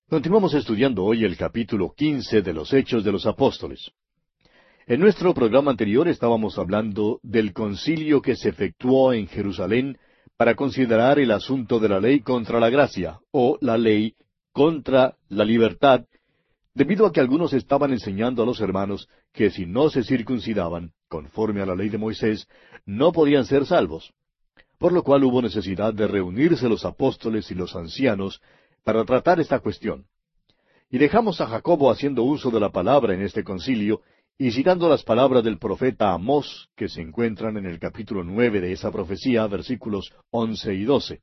Continuamos estudiando hoy el capítulo 15 de los Hechos de los Apóstoles. En nuestro programa anterior estábamos hablando del concilio que se efectuó en Jerusalén para considerar el asunto de la ley contra la gracia, o la ley contra la libertad, debido a que algunos estaban enseñando a los hermanos que si no se circuncidaban, conforme a la ley de Moisés, no podían ser salvos. Por lo cual hubo necesidad de reunirse los apóstoles y los ancianos para tratar esta cuestión. Y dejamos a Jacobo haciendo uso de la palabra en este concilio, y citando las palabras del profeta Amós, que se encuentran en el capítulo 9 de esa profecía, versículos 11 y 12.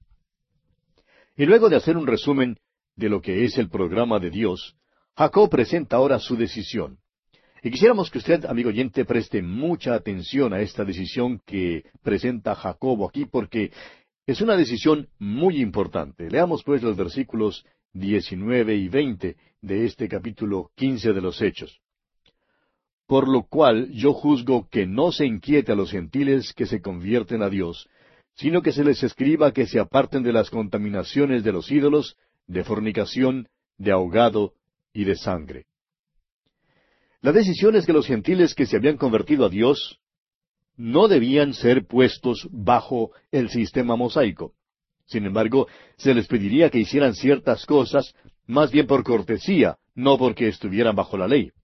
Y luego de hacer un resumen de lo que es el programa de Dios, Jacob presenta ahora su decisión. Y quisiéramos que usted, amigo oyente, preste mucha atención a esta decisión que presenta Jacobo aquí, porque es una decisión muy importante. Leamos pues los versículos 19 y 20 de este capítulo 15 de los Hechos. Por lo cual yo juzgo que no se inquiete a los gentiles que se convierten a Dios, sino que se les escriba que se aparten de las contaminaciones de los ídolos, de fornicación, de ahogado y de sangre. La decisión es que los gentiles que se habían convertido a Dios no debían ser puestos bajo el sistema mosaico. Sin embargo, se les pediría que hicieran ciertas cosas, más bien por cortesía, no porque estuvieran bajo la ley.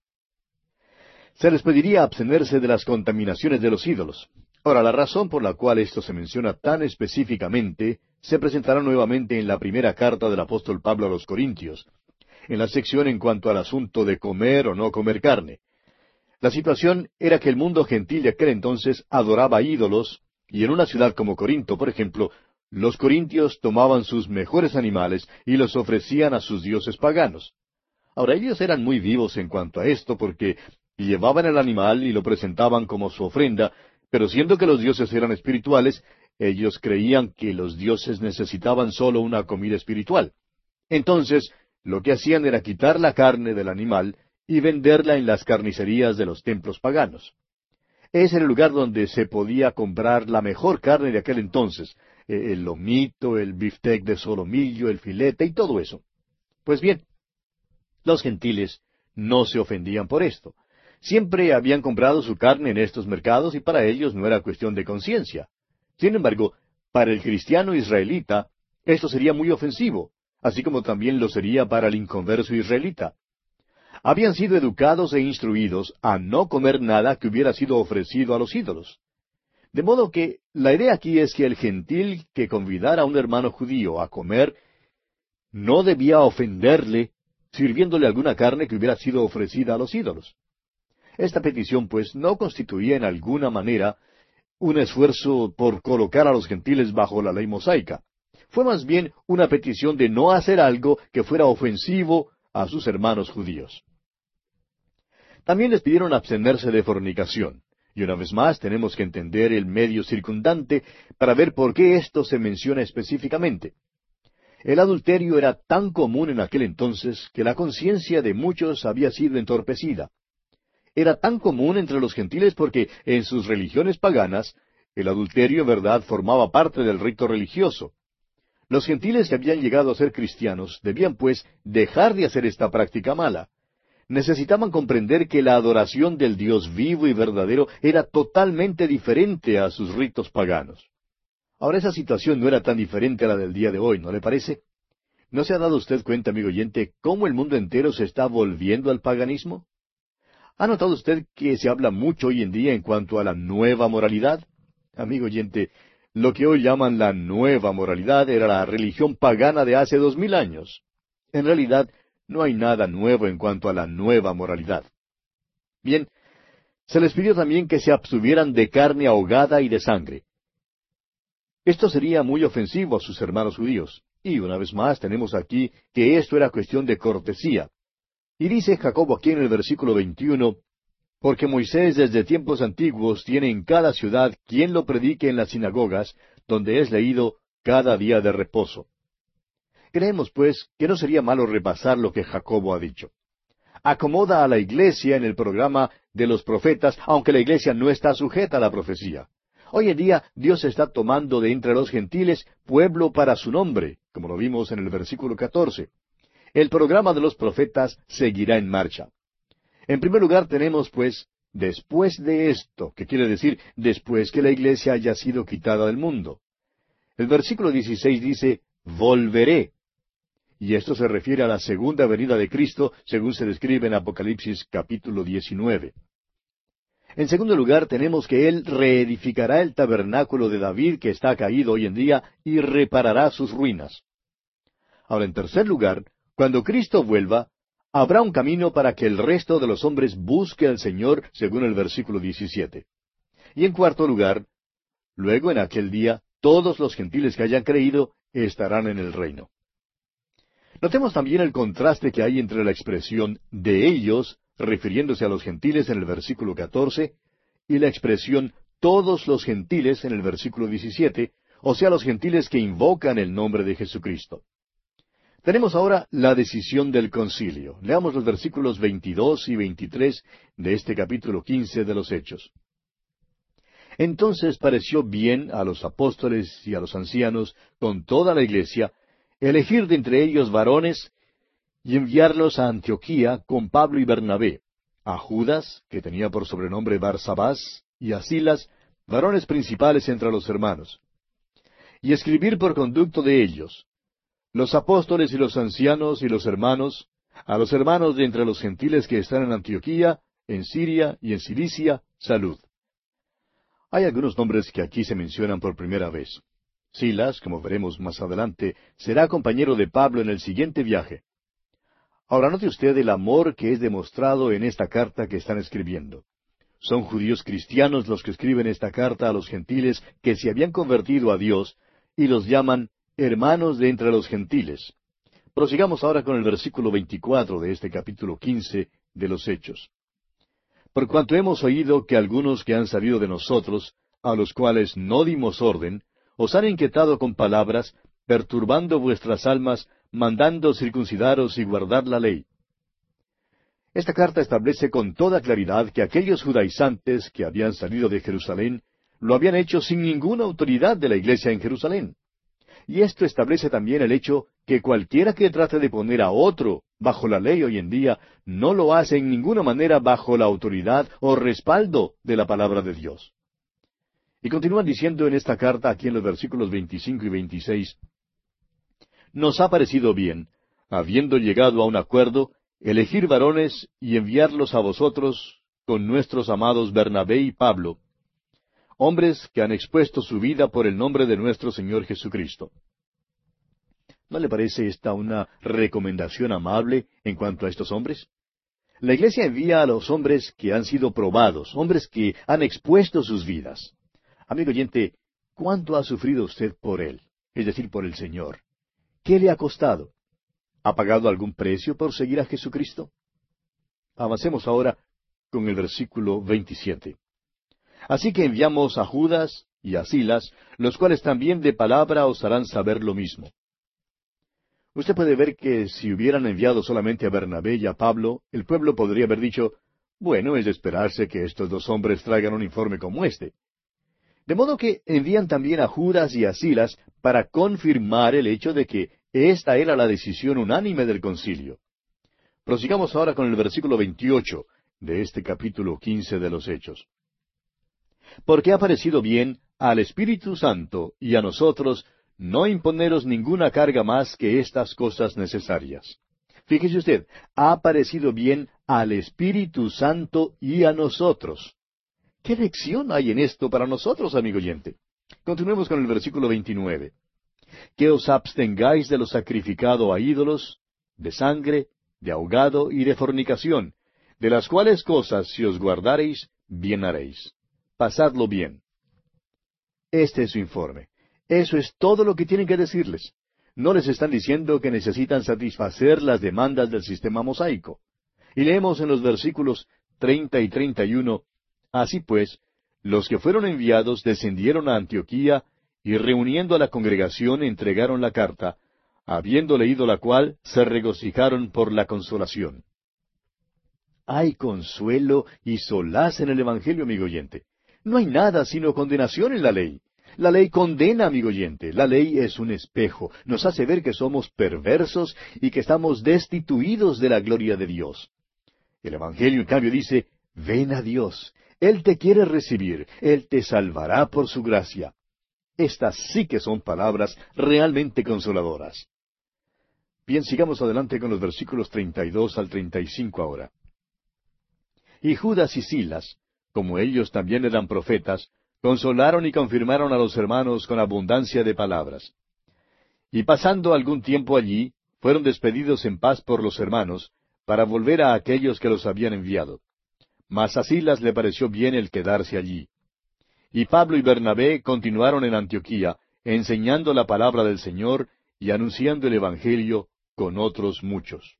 Se les pediría abstenerse de las contaminaciones de los ídolos. Ahora, la razón por la cual esto se menciona tan específicamente se presentará nuevamente en la primera carta del apóstol Pablo a los Corintios, en la sección en cuanto al asunto de comer o no comer carne. La situación era que el mundo gentil de aquel entonces adoraba ídolos, y en una ciudad como Corinto, por ejemplo, los corintios tomaban sus mejores animales y los ofrecían a sus dioses paganos. Ahora, ellos eran muy vivos en cuanto a esto, porque llevaban el animal y lo presentaban como su ofrenda, pero siendo que los dioses eran espirituales, ellos creían que los dioses necesitaban solo una comida espiritual. Entonces, lo que hacían era quitar la carne del animal y venderla en las carnicerías de los templos paganos. Ese era el lugar donde se podía comprar la mejor carne de aquel entonces, el lomito, el biftec de solomillo, el filete y todo eso. Pues bien, los gentiles no se ofendían por esto. Siempre habían comprado su carne en estos mercados y para ellos no era cuestión de conciencia. Sin embargo, para el cristiano israelita, esto sería muy ofensivo, así como también lo sería para el inconverso israelita. Habían sido educados e instruidos a no comer nada que hubiera sido ofrecido a los ídolos. De modo que la idea aquí es que el gentil que convidara a un hermano judío a comer no debía ofenderle sirviéndole alguna carne que hubiera sido ofrecida a los ídolos. Esta petición, pues, no constituía en alguna manera un esfuerzo por colocar a los gentiles bajo la ley mosaica. Fue más bien una petición de no hacer algo que fuera ofensivo a sus hermanos judíos. También les pidieron abstenerse de fornicación. Y una vez más tenemos que entender el medio circundante para ver por qué esto se menciona específicamente. El adulterio era tan común en aquel entonces que la conciencia de muchos había sido entorpecida. Era tan común entre los gentiles porque en sus religiones paganas el adulterio en verdad formaba parte del rito religioso. Los gentiles que habían llegado a ser cristianos debían pues dejar de hacer esta práctica mala. Necesitaban comprender que la adoración del Dios vivo y verdadero era totalmente diferente a sus ritos paganos. Ahora esa situación no era tan diferente a la del día de hoy, ¿no le parece? ¿No se ha dado usted cuenta, amigo oyente, cómo el mundo entero se está volviendo al paganismo? ¿Ha notado usted que se habla mucho hoy en día en cuanto a la nueva moralidad? Amigo oyente, lo que hoy llaman la nueva moralidad era la religión pagana de hace 2000 años. En realidad, no hay nada nuevo en cuanto a la nueva moralidad. Bien, se les pidió también que se abstuvieran de carne ahogada y de sangre. Esto sería muy ofensivo a sus hermanos judíos. Y una vez más tenemos aquí que esto era cuestión de cortesía. Y dice Jacobo aquí en el versículo 21, porque Moisés desde tiempos antiguos tiene en cada ciudad quien lo predique en las sinagogas, donde es leído cada día de reposo. Creemos, pues, que no sería malo repasar lo que Jacobo ha dicho. Acomoda a la iglesia en el programa de los profetas, aunque la iglesia no está sujeta a la profecía. Hoy en día Dios está tomando de entre los gentiles pueblo para su nombre, como lo vimos en el versículo 14. El programa de los profetas seguirá en marcha. En primer lugar tenemos, pues, después de esto, que quiere decir después que la iglesia haya sido quitada del mundo. El versículo 16 dice, volveré. Y esto se refiere a la segunda venida de Cristo, según se describe en Apocalipsis capítulo 19. En segundo lugar, tenemos que Él reedificará el tabernáculo de David que está caído hoy en día y reparará sus ruinas. Ahora, en tercer lugar, cuando Cristo vuelva, habrá un camino para que el resto de los hombres busque al Señor, según el versículo 17. Y en cuarto lugar, luego en aquel día, todos los gentiles que hayan creído estarán en el reino. Notemos también el contraste que hay entre la expresión de ellos, refiriéndose a los gentiles en el versículo 14, y la expresión todos los gentiles en el versículo 17, o sea, los gentiles que invocan el nombre de Jesucristo. Tenemos ahora la decisión del concilio. Leamos los versículos 22 y 23 de este capítulo 15 de los Hechos. Entonces pareció bien a los apóstoles y a los ancianos, con toda la iglesia, elegir de entre ellos varones y enviarlos a Antioquía con Pablo y Bernabé, a Judas, que tenía por sobrenombre Barsabás, y a Silas, varones principales entre los hermanos, y escribir por conducto de ellos, los apóstoles y los ancianos y los hermanos, a los hermanos de entre los gentiles que están en Antioquía, en Siria y en Cilicia, salud. Hay algunos nombres que aquí se mencionan por primera vez. Silas, como veremos más adelante, será compañero de Pablo en el siguiente viaje. Ahora note usted el amor que es demostrado en esta carta que están escribiendo. Son judíos cristianos los que escriben esta carta a los gentiles que se habían convertido a Dios y los llaman hermanos de entre los gentiles. Prosigamos ahora con el versículo 24 de este capítulo 15 de los Hechos. Por cuanto hemos oído que algunos que han salido de nosotros, a los cuales no dimos orden, os han inquietado con palabras, perturbando vuestras almas, mandando circuncidaros y guardar la ley. Esta carta establece con toda claridad que aquellos judaizantes que habían salido de Jerusalén lo habían hecho sin ninguna autoridad de la iglesia en Jerusalén. Y esto establece también el hecho que cualquiera que trate de poner a otro bajo la ley hoy en día no lo hace en ninguna manera bajo la autoridad o respaldo de la palabra de Dios. Y continúan diciendo en esta carta, aquí en los versículos 25 y 26, nos ha parecido bien, habiendo llegado a un acuerdo, elegir varones y enviarlos a vosotros con nuestros amados Bernabé y Pablo, hombres que han expuesto su vida por el nombre de nuestro Señor Jesucristo. ¿No le parece esta una recomendación amable en cuanto a estos hombres? La Iglesia envía a los hombres que han sido probados, hombres que han expuesto sus vidas. Amigo oyente, ¿cuánto ha sufrido usted por Él? Es decir, por el Señor. ¿Qué le ha costado? ¿Ha pagado algún precio por seguir a Jesucristo? Avancemos ahora con el versículo 27. Así que enviamos a Judas y a Silas, los cuales también de palabra os harán saber lo mismo. Usted puede ver que si hubieran enviado solamente a Bernabé y a Pablo, el pueblo podría haber dicho, bueno, es de esperarse que estos dos hombres traigan un informe como este. De modo que envían también a Judas y a Silas para confirmar el hecho de que esta era la decisión unánime del concilio. Prosigamos ahora con el versículo 28 de este capítulo 15 de los Hechos. Porque ha parecido bien al Espíritu Santo y a nosotros no imponeros ninguna carga más que estas cosas necesarias. Fíjese usted, ha parecido bien al Espíritu Santo y a nosotros. ¿Qué lección hay en esto para nosotros, amigo oyente? Continuemos con el versículo 29. Que os abstengáis de lo sacrificado a ídolos, de sangre, de ahogado y de fornicación, de las cuales cosas si os guardareis, bien haréis. Pasadlo bien. Este es su informe. Eso es todo lo que tienen que decirles. No les están diciendo que necesitan satisfacer las demandas del sistema mosaico. Y leemos en los versículos 30 y 31, así pues, los que fueron enviados descendieron a Antioquía y reuniendo a la congregación entregaron la carta, habiendo leído la cual, se regocijaron por la consolación. Hay consuelo y solaz en el Evangelio, amigo oyente. No hay nada sino condenación en la ley. La ley condena, amigo oyente. La ley es un espejo. Nos hace ver que somos perversos y que estamos destituidos de la gloria de Dios. El Evangelio, en cambio, dice, ven a Dios. Él te quiere recibir. Él te salvará por su gracia. Estas sí que son palabras realmente consoladoras. Bien, sigamos adelante con los versículos 32 al 35 ahora. Y Judas y Silas, como ellos también eran profetas, consolaron y confirmaron a los hermanos con abundancia de palabras. Y pasando algún tiempo allí, fueron despedidos en paz por los hermanos, para volver a aquellos que los habían enviado. Mas a Silas le pareció bien el quedarse allí. Y Pablo y Bernabé continuaron en Antioquía, enseñando la palabra del Señor y anunciando el Evangelio con otros muchos.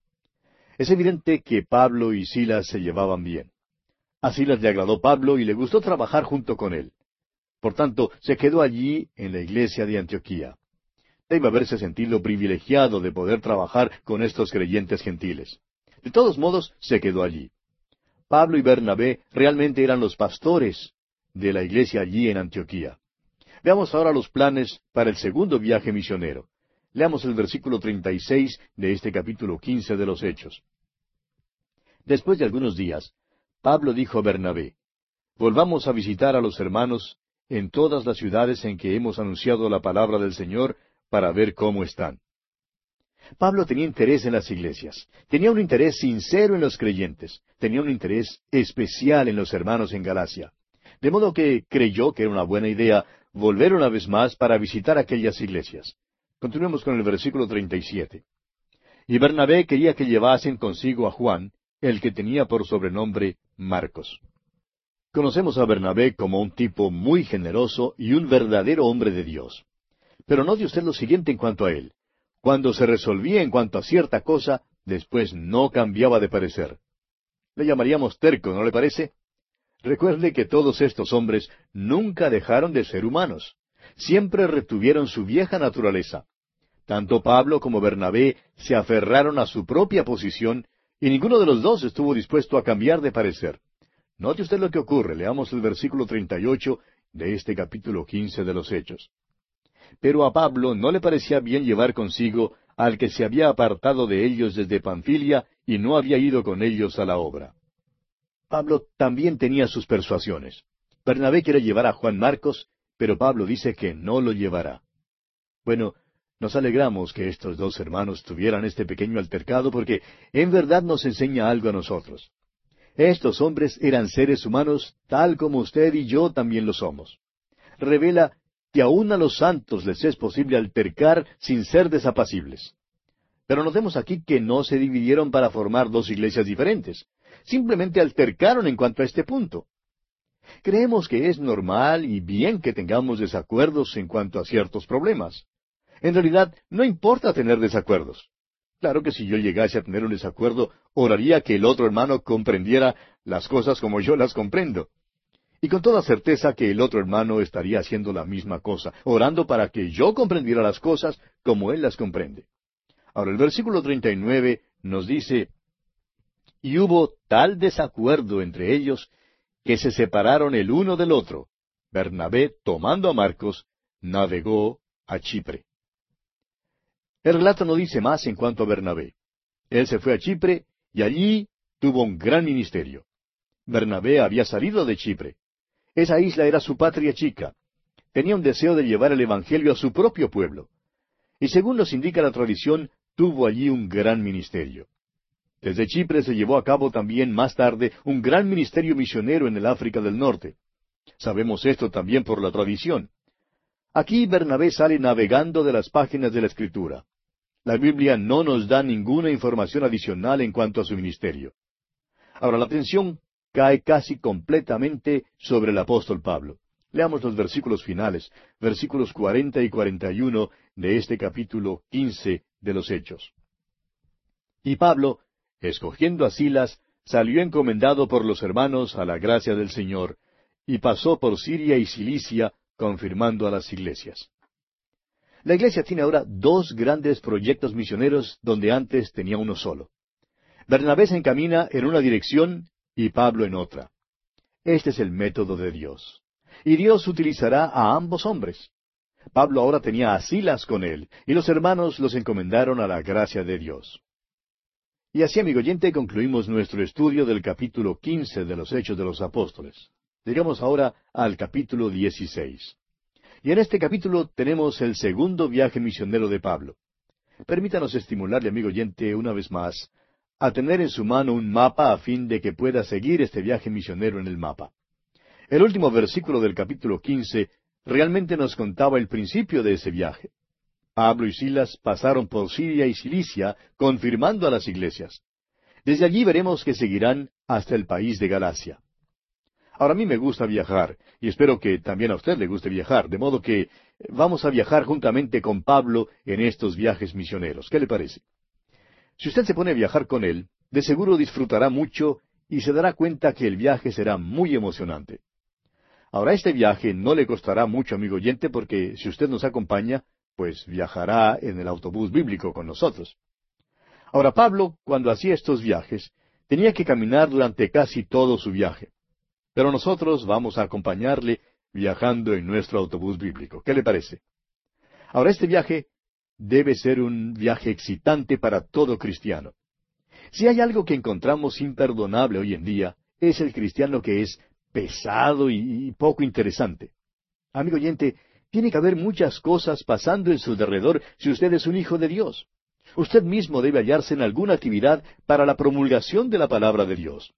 Es evidente que Pablo y Silas se llevaban bien. A Silas le agradó Pablo y le gustó trabajar junto con él. Por tanto, se quedó allí en la iglesia de Antioquía. Debe haberse sentido privilegiado de poder trabajar con estos creyentes gentiles. De todos modos, se quedó allí. Pablo y Bernabé realmente eran los pastores de la iglesia allí en Antioquía. Veamos ahora los planes para el segundo viaje misionero. Leamos el versículo 36 de este capítulo 15 de los Hechos. Después de algunos días, Pablo dijo a Bernabé, volvamos a visitar a los hermanos en todas las ciudades en que hemos anunciado la palabra del Señor para ver cómo están. Pablo tenía interés en las iglesias, tenía un interés sincero en los creyentes, tenía un interés especial en los hermanos en Galacia. De modo que creyó que era una buena idea volver una vez más para visitar aquellas iglesias. Continuemos con el versículo 37. Y Bernabé quería que llevasen consigo a Juan, el que tenía por sobrenombre Marcos. Conocemos a Bernabé como un tipo muy generoso y un verdadero hombre de Dios. Pero note usted lo siguiente en cuanto a él. Cuando se resolvía en cuanto a cierta cosa, después no cambiaba de parecer. Le llamaríamos terco, ¿no le parece? Recuerde que todos estos hombres nunca dejaron de ser humanos. Siempre retuvieron su vieja naturaleza. Tanto Pablo como Bernabé se aferraron a su propia posición y ninguno de los dos estuvo dispuesto a cambiar de parecer. Note usted lo que ocurre. Leamos el versículo 38 de este capítulo 15 de los Hechos. Pero a Pablo no le parecía bien llevar consigo al que se había apartado de ellos desde Panfilia y no había ido con ellos a la obra. Pablo también tenía sus persuasiones. Bernabé quiere llevar a Juan Marcos, pero Pablo dice que no lo llevará. Bueno, nos alegramos que estos dos hermanos tuvieran este pequeño altercado porque en verdad nos enseña algo a nosotros. Estos hombres eran seres humanos tal como usted y yo también lo somos. Revela que aún a los santos les es posible altercar sin ser desapacibles. Pero notemos aquí que no se dividieron para formar dos iglesias diferentes. Simplemente altercaron en cuanto a este punto. Creemos que es normal y bien que tengamos desacuerdos en cuanto a ciertos problemas. En realidad, no importa tener desacuerdos. Claro que si yo llegase a tener un desacuerdo, oraría que el otro hermano comprendiera las cosas como yo las comprendo. Y con toda certeza que el otro hermano estaría haciendo la misma cosa, orando para que yo comprendiera las cosas como él las comprende. Ahora, el versículo 39 nos dice, y hubo tal desacuerdo entre ellos que se separaron el uno del otro. Bernabé, tomando a Marcos, navegó a Chipre. El relato no dice más en cuanto a Bernabé. Él se fue a Chipre y allí tuvo un gran ministerio. Bernabé había salido de Chipre. Esa isla era su patria chica. Tenía un deseo de llevar el Evangelio a su propio pueblo. Y según nos indica la tradición, tuvo allí un gran ministerio. Desde Chipre se llevó a cabo también más tarde un gran ministerio misionero en el África del Norte. Sabemos esto también por la tradición. Aquí Bernabé sale navegando de las páginas de la Escritura. La Biblia no nos da ninguna información adicional en cuanto a su ministerio. Ahora la atención cae casi completamente sobre el apóstol Pablo. Leamos los versículos finales, versículos 40 y 41 de este capítulo 15 de los Hechos. Y Pablo, escogiendo a Silas, salió encomendado por los hermanos a la gracia del Señor, y pasó por Siria y Cilicia, confirmando a las iglesias. La iglesia tiene ahora dos grandes proyectos misioneros donde antes tenía uno solo. Bernabé se encamina en una dirección y Pablo en otra. Este es el método de Dios. y Dios utilizará a ambos hombres. Pablo ahora tenía a Silas con él, y los hermanos los encomendaron a la gracia de Dios. Y así, amigo oyente, concluimos nuestro estudio del capítulo 15 de los Hechos de los Apóstoles. Llegamos ahora al capítulo 16. Y en este capítulo tenemos el segundo viaje misionero de Pablo. Permítanos estimularle, amigo oyente, una vez más, a tener en su mano un mapa a fin de que pueda seguir este viaje misionero en el mapa. El último versículo del capítulo 15 realmente nos contaba el principio de ese viaje. Pablo y Silas pasaron por Siria y Cilicia, confirmando a las iglesias. Desde allí veremos que seguirán hasta el país de Galacia. Ahora, a mí me gusta viajar, y espero que también a usted le guste viajar, de modo que vamos a viajar juntamente con Pablo en estos viajes misioneros. ¿Qué le parece? Si usted se pone a viajar con él, de seguro disfrutará mucho y se dará cuenta que el viaje será muy emocionante. Ahora, este viaje no le costará mucho, amigo oyente, porque si usted nos acompaña, pues viajará en el autobús bíblico con nosotros. Ahora, Pablo, cuando hacía estos viajes, tenía que caminar durante casi todo su viaje. Pero nosotros vamos a acompañarle viajando en nuestro autobús bíblico. ¿Qué le parece? Ahora, este viaje debe ser un viaje excitante para todo cristiano. Si hay algo que encontramos imperdonable hoy en día, es el cristiano que es pesado y poco interesante. Amigo oyente, tiene que haber muchas cosas pasando en su derredor si usted es un hijo de Dios. Usted mismo debe hallarse en alguna actividad para la promulgación de la palabra de Dios.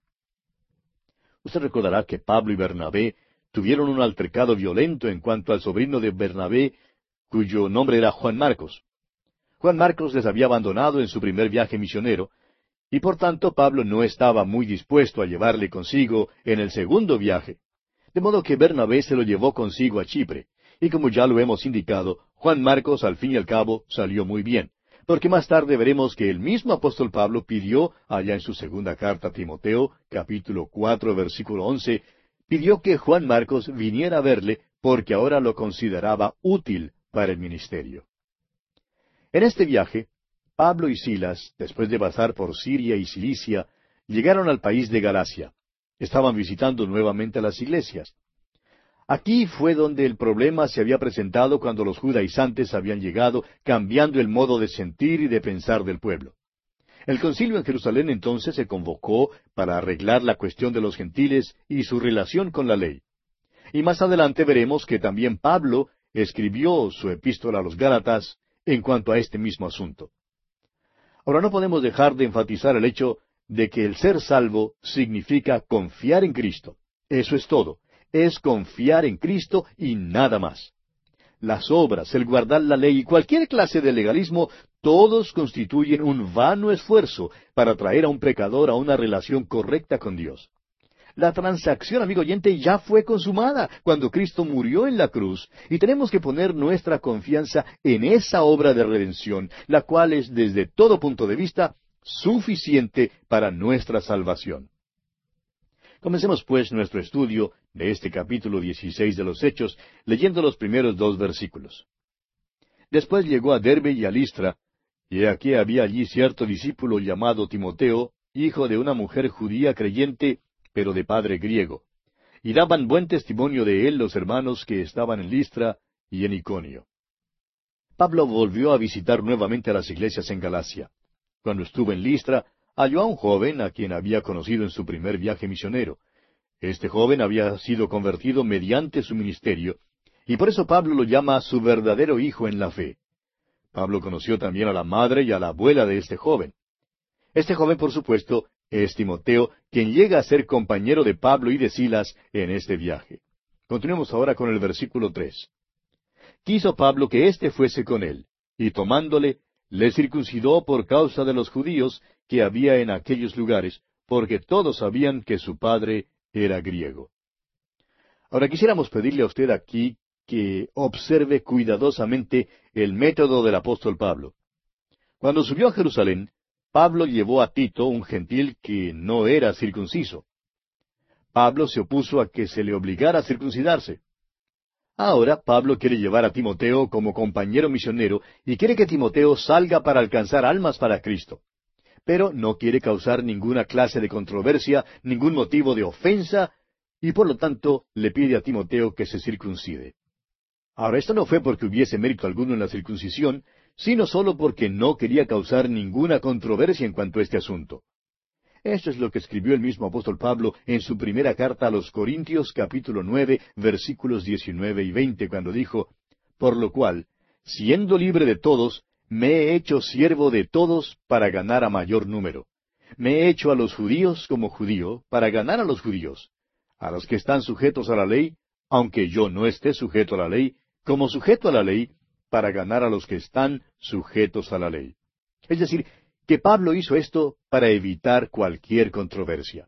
Usted recordará que Pablo y Bernabé tuvieron un altercado violento en cuanto al sobrino de Bernabé, cuyo nombre era Juan Marcos. Juan Marcos les había abandonado en su primer viaje misionero, y por tanto Pablo no estaba muy dispuesto a llevarle consigo en el segundo viaje. De modo que Bernabé se lo llevó consigo a Chipre, y como ya lo hemos indicado, Juan Marcos al fin y al cabo salió muy bien, porque más tarde veremos que el mismo apóstol Pablo pidió, allá en su segunda carta a Timoteo, capítulo 4, versículo 11, pidió que Juan Marcos viniera a verle, porque ahora lo consideraba útil para el ministerio. En este viaje, Pablo y Silas, después de pasar por Siria y Cilicia, llegaron al país de Galacia. Estaban visitando nuevamente a las iglesias. Aquí fue donde el problema se había presentado cuando los judaizantes habían llegado, cambiando el modo de sentir y de pensar del pueblo. El concilio en Jerusalén entonces se convocó para arreglar la cuestión de los gentiles y su relación con la ley. Y más adelante veremos que también Pablo escribió su epístola a los Gálatas en cuanto a este mismo asunto. Ahora, no podemos dejar de enfatizar el hecho de que el ser salvo significa confiar en Cristo. Eso es todo. Es confiar en Cristo y nada más. Las obras, el guardar la ley y cualquier clase de legalismo, todos constituyen un vano esfuerzo para traer a un pecador a una relación correcta con Dios. La transacción, amigo oyente, ya fue consumada cuando Cristo murió en la cruz, y tenemos que poner nuestra confianza en esa obra de redención, la cual es desde todo punto de vista suficiente para nuestra salvación. Comencemos pues nuestro estudio de este capítulo 16 de los Hechos, leyendo los primeros 2 versículos. Después llegó a Derbe y a Listra, y aquí había allí cierto discípulo llamado Timoteo, hijo de una mujer judía creyente, pero de padre griego. Y daban buen testimonio de él los hermanos que estaban en Listra y en Iconio. Pablo volvió a visitar nuevamente a las iglesias en Galacia. Cuando estuvo en Listra, halló a un joven a quien había conocido en su primer viaje misionero. Este joven había sido convertido mediante su ministerio, y por eso Pablo lo llama su verdadero hijo en la fe. Pablo conoció también a la madre y a la abuela de este joven. Este joven, por supuesto, es Timoteo, quien llega a ser compañero de Pablo y de Silas en este viaje. Continuemos ahora con el versículo 3. Quiso Pablo que éste fuese con él, y tomándole, le circuncidó por causa de los judíos que había en aquellos lugares, porque todos sabían que su padre era griego. Ahora quisiéramos pedirle a usted aquí que observe cuidadosamente el método del apóstol Pablo. Cuando subió a Jerusalén, Pablo llevó a Tito, un gentil que no era circunciso. Pablo se opuso a que se le obligara a circuncidarse. Ahora Pablo quiere llevar a Timoteo como compañero misionero y quiere que Timoteo salga para alcanzar almas para Cristo. Pero no quiere causar ninguna clase de controversia, ningún motivo de ofensa, y por lo tanto le pide a Timoteo que se circuncide. Ahora, esto no fue porque hubiese mérito alguno en la circuncisión, sino solo porque no quería causar ninguna controversia en cuanto a este asunto. Esto es lo que escribió el mismo apóstol Pablo en su primera carta a los Corintios, capítulo 9, versículos 19 y 20, cuando dijo, «Por lo cual, siendo libre de todos, me he hecho siervo de todos para ganar a mayor número. Me he hecho a los judíos como judío para ganar a los judíos, a los que están sujetos a la ley, aunque yo no esté sujeto a la ley, como sujeto a la ley, para ganar a los que están sujetos a la ley». Es decir, que Pablo hizo esto para evitar cualquier controversia.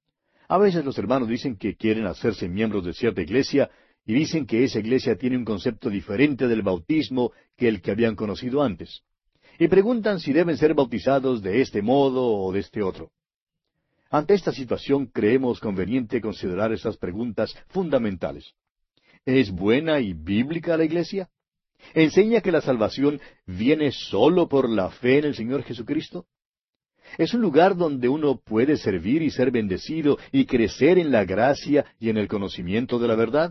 A veces los hermanos dicen que quieren hacerse miembros de cierta iglesia y dicen que esa iglesia tiene un concepto diferente del bautismo que el que habían conocido antes. Y preguntan si deben ser bautizados de este modo o de este otro. Ante esta situación creemos conveniente considerar estas preguntas fundamentales. ¿Es buena y bíblica la iglesia? ¿Enseña que la salvación viene sólo por la fe en el Señor Jesucristo? ¿Es un lugar donde uno puede servir y ser bendecido y crecer en la gracia y en el conocimiento de la verdad?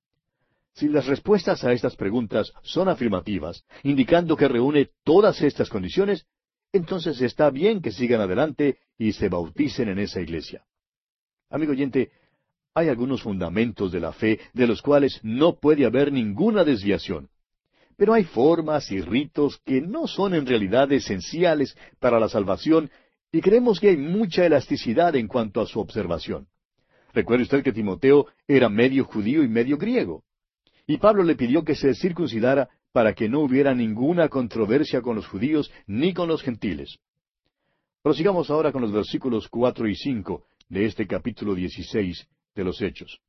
Si las respuestas a estas preguntas son afirmativas, indicando que reúne todas estas condiciones, entonces está bien que sigan adelante y se bauticen en esa iglesia. Amigo oyente, hay algunos fundamentos de la fe de los cuales no puede haber ninguna desviación. Pero hay formas y ritos que no son en realidad esenciales para la salvación y creemos que hay mucha elasticidad en cuanto a su observación. Recuerde usted que Timoteo era medio judío y medio griego. Y Pablo le pidió que se circuncidara para que no hubiera ninguna controversia con los judíos ni con los gentiles. Prosigamos ahora con los versículos 4 y 5 de este capítulo 16 de los Hechos.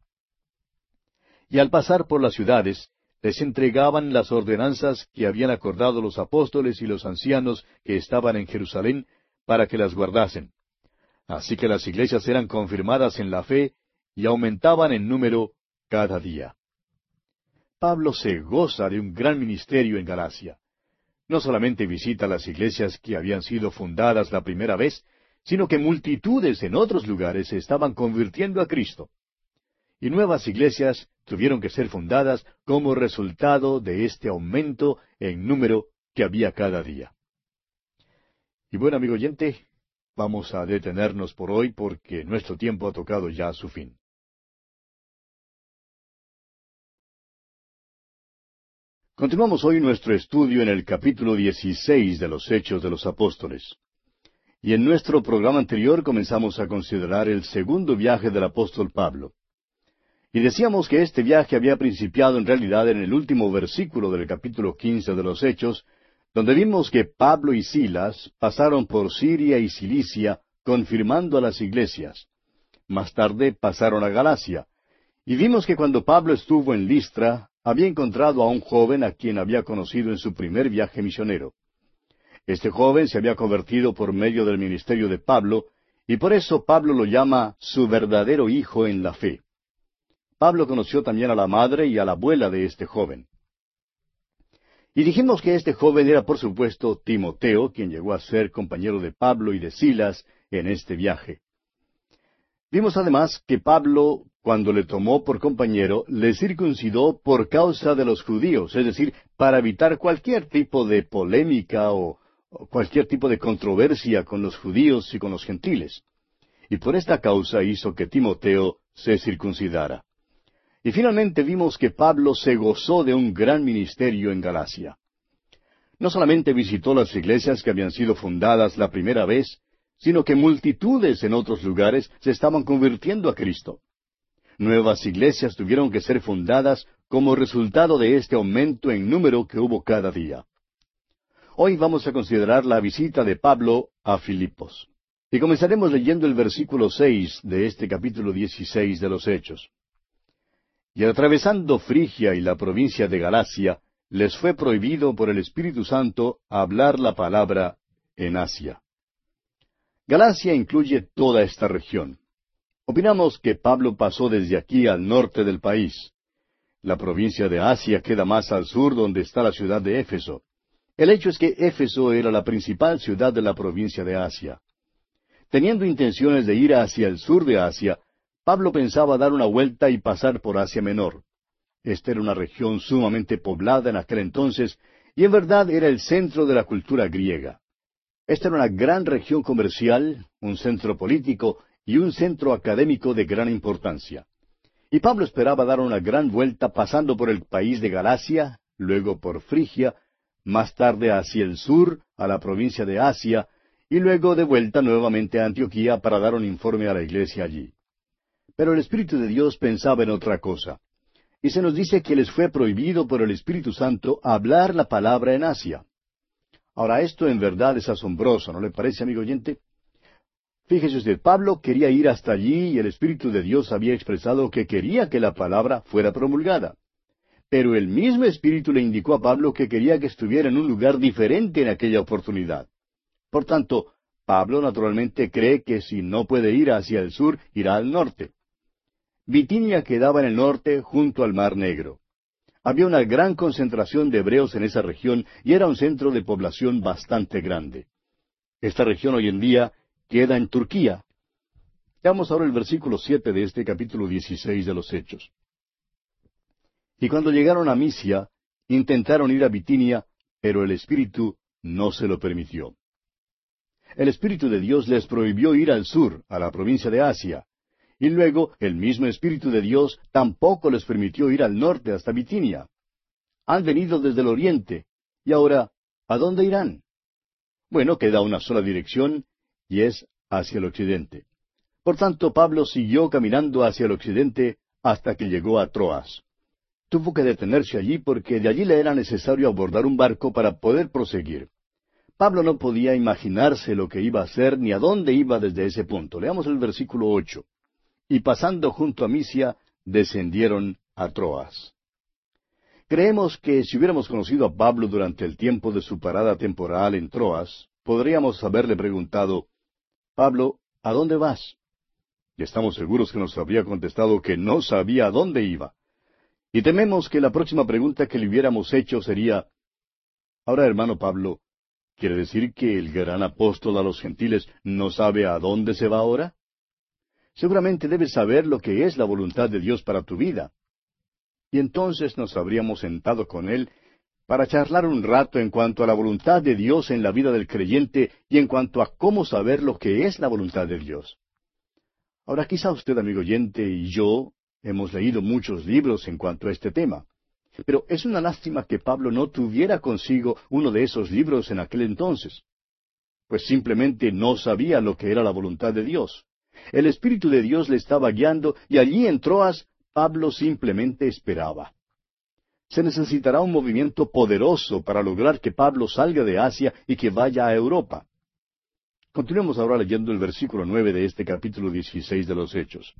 Y al pasar por las ciudades, les entregaban las ordenanzas que habían acordado los apóstoles y los ancianos que estaban en Jerusalén para que las guardasen. Así que las iglesias eran confirmadas en la fe y aumentaban en número cada día. Pablo se goza de un gran ministerio en Galacia. No solamente visita las iglesias que habían sido fundadas la primera vez, sino que multitudes en otros lugares se estaban convirtiendo a Cristo. Y nuevas iglesias tuvieron que ser fundadas como resultado de este aumento en número que había cada día. Y bueno, amigo oyente, vamos a detenernos por hoy porque nuestro tiempo ha tocado ya su fin. Continuamos hoy nuestro estudio en el capítulo 16 de los Hechos de los Apóstoles. Y en nuestro programa anterior comenzamos a considerar el segundo viaje del apóstol Pablo. Y decíamos que este viaje había principiado en realidad en el último versículo del capítulo 15 de los Hechos, donde vimos que Pablo y Silas pasaron por Siria y Cilicia, confirmando a las iglesias. Más tarde pasaron a Galacia. Y vimos que cuando Pablo estuvo en Listra, había encontrado a un joven a quien había conocido en su primer viaje misionero. Este joven se había convertido por medio del ministerio de Pablo, y por eso Pablo lo llama su verdadero hijo en la fe. Pablo conoció también a la madre y a la abuela de este joven. Y dijimos que este joven era, por supuesto, Timoteo, quien llegó a ser compañero de Pablo y de Silas en este viaje. Vimos además que Pablo, cuando le tomó por compañero, le circuncidó por causa de los judíos, es decir, para evitar cualquier tipo de polémica o cualquier tipo de controversia con los judíos y con los gentiles. Y por esta causa hizo que Timoteo se circuncidara. Y finalmente vimos que Pablo se gozó de un gran ministerio en Galacia. No solamente visitó las iglesias que habían sido fundadas la primera vez, sino que multitudes en otros lugares se estaban convirtiendo a Cristo. Nuevas iglesias tuvieron que ser fundadas como resultado de este aumento en número que hubo cada día. Hoy vamos a considerar la visita de Pablo a Filipos. Y comenzaremos leyendo el versículo 6 de este capítulo 16 de los Hechos. Y atravesando Frigia y la provincia de Galacia, les fue prohibido por el Espíritu Santo hablar la palabra en Asia. Galacia incluye toda esta región. Opinamos que Pablo pasó desde aquí al norte del país. La provincia de Asia queda más al sur, donde está la ciudad de Éfeso. El hecho es que Éfeso era la principal ciudad de la provincia de Asia. Teniendo intenciones de ir hacia el sur de Asia, Pablo pensaba dar una vuelta y pasar por Asia Menor. Esta era una región sumamente poblada en aquel entonces, y en verdad era el centro de la cultura griega. Esta era una gran región comercial, un centro político y un centro académico de gran importancia. Y Pablo esperaba dar una gran vuelta pasando por el país de Galacia, luego por Frigia, más tarde hacia el sur, a la provincia de Asia, y luego de vuelta nuevamente a Antioquía para dar un informe a la iglesia allí. Pero el Espíritu de Dios pensaba en otra cosa. Y se nos dice que les fue prohibido por el Espíritu Santo hablar la palabra en Asia. Ahora, esto en verdad es asombroso, ¿no le parece, amigo oyente? Fíjese usted, Pablo quería ir hasta allí y el Espíritu de Dios había expresado que quería que la palabra fuera promulgada. Pero el mismo Espíritu le indicó a Pablo que quería que estuviera en un lugar diferente en aquella oportunidad. Por tanto, Pablo naturalmente cree que si no puede ir hacia el sur, irá al norte. Bitinia quedaba en el norte junto al Mar Negro. Había una gran concentración de hebreos en esa región y era un centro de población bastante grande. Esta región hoy en día queda en Turquía. Veamos ahora el versículo 7 de este capítulo 16 de los Hechos. Y cuando llegaron a Misia, intentaron ir a Bitinia, pero el Espíritu no se lo permitió. El Espíritu de Dios les prohibió ir al sur, a la provincia de Asia. Y luego el mismo Espíritu de Dios tampoco les permitió ir al norte hasta Bitinia. Han venido desde el oriente, y ahora, ¿a dónde irán? Bueno, queda una sola dirección, y es hacia el occidente. Por tanto, Pablo siguió caminando hacia el occidente hasta que llegó a Troas. Tuvo que detenerse allí porque de allí le era necesario abordar un barco para poder proseguir. Pablo no podía imaginarse lo que iba a hacer ni a dónde iba desde ese punto. Leamos el versículo 8. Y pasando junto a Misia, descendieron a Troas. Creemos que si hubiéramos conocido a Pablo durante el tiempo de su parada temporal en Troas, podríamos haberle preguntado, Pablo, ¿a dónde vas? Y estamos seguros que nos habría contestado que no sabía a dónde iba. Y tememos que la próxima pregunta que le hubiéramos hecho sería, ahora, hermano Pablo, ¿quiere decir que el gran apóstol a los gentiles no sabe a dónde se va ahora? Seguramente debes saber lo que es la voluntad de Dios para tu vida. Y entonces nos habríamos sentado con él para charlar un rato en cuanto a la voluntad de Dios en la vida del creyente y en cuanto a cómo saber lo que es la voluntad de Dios. Ahora, quizá usted, amigo oyente, y yo hemos leído muchos libros en cuanto a este tema. Pero es una lástima que Pablo no tuviera consigo uno de esos libros en aquel entonces. Pues simplemente no sabía lo que era la voluntad de Dios. El Espíritu de Dios le estaba guiando y allí en Troas Pablo simplemente esperaba. Se necesitará un movimiento poderoso para lograr que Pablo salga de Asia y que vaya a Europa. Continuemos ahora leyendo el versículo 9 de este capítulo 16 de los Hechos.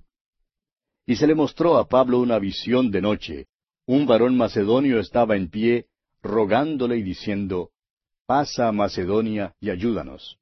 Y se le mostró a Pablo una visión de noche. Un varón macedonio estaba en pie, rogándole y diciendo, pasa a Macedonia y ayúdanos.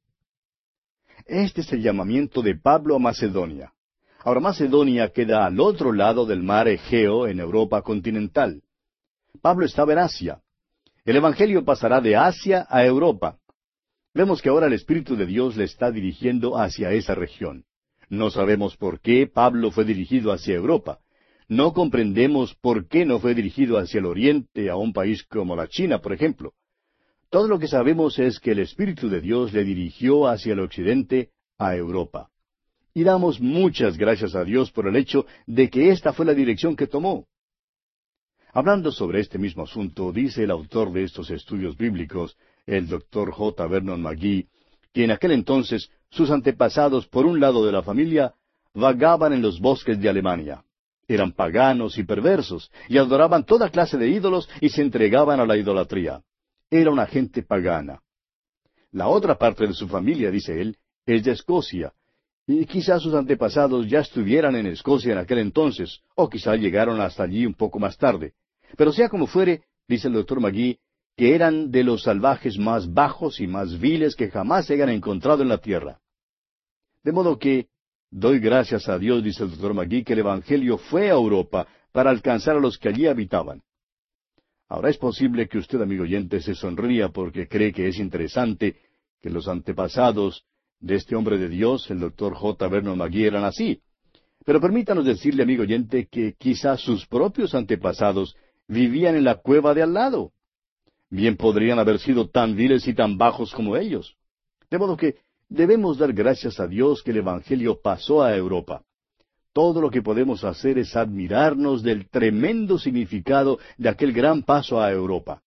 Este es el llamamiento de Pablo a Macedonia. Ahora, Macedonia queda al otro lado del mar Egeo en Europa continental. Pablo estaba en Asia. El Evangelio pasará de Asia a Europa. Vemos que ahora el Espíritu de Dios le está dirigiendo hacia esa región. No sabemos por qué Pablo fue dirigido hacia Europa. No comprendemos por qué no fue dirigido hacia el oriente, a un país como la China, por ejemplo. Todo lo que sabemos es que el Espíritu de Dios le dirigió hacia el occidente, a Europa. Y damos muchas gracias a Dios por el hecho de que esta fue la dirección que tomó. Hablando sobre este mismo asunto, dice el autor de estos estudios bíblicos, el Dr. J. Vernon McGee, que en aquel entonces sus antepasados por un lado de la familia vagaban en los bosques de Alemania. Eran paganos y perversos, y adoraban toda clase de ídolos y se entregaban a la idolatría. Era una gente pagana. La otra parte de su familia, dice él, es de Escocia, y quizás sus antepasados ya estuvieran en Escocia en aquel entonces, o quizá llegaron hasta allí un poco más tarde. Pero sea como fuere, dice el Dr. McGee, que eran de los salvajes más bajos y más viles que jamás se hayan encontrado en la tierra. De modo que, doy gracias a Dios, dice el Dr. McGee, que el Evangelio fue a Europa para alcanzar a los que allí habitaban. Ahora es posible que usted, amigo oyente, se sonría porque cree que es interesante que los antepasados de este hombre de Dios, el Dr. J. Vernon McGee, eran así. Pero permítanos decirle, amigo oyente, que quizás sus propios antepasados vivían en la cueva de al lado. Bien podrían haber sido tan viles y tan bajos como ellos. De modo que debemos dar gracias a Dios que el Evangelio pasó a Europa. Todo lo que podemos hacer es admirarnos del tremendo significado de aquel gran paso a Europa.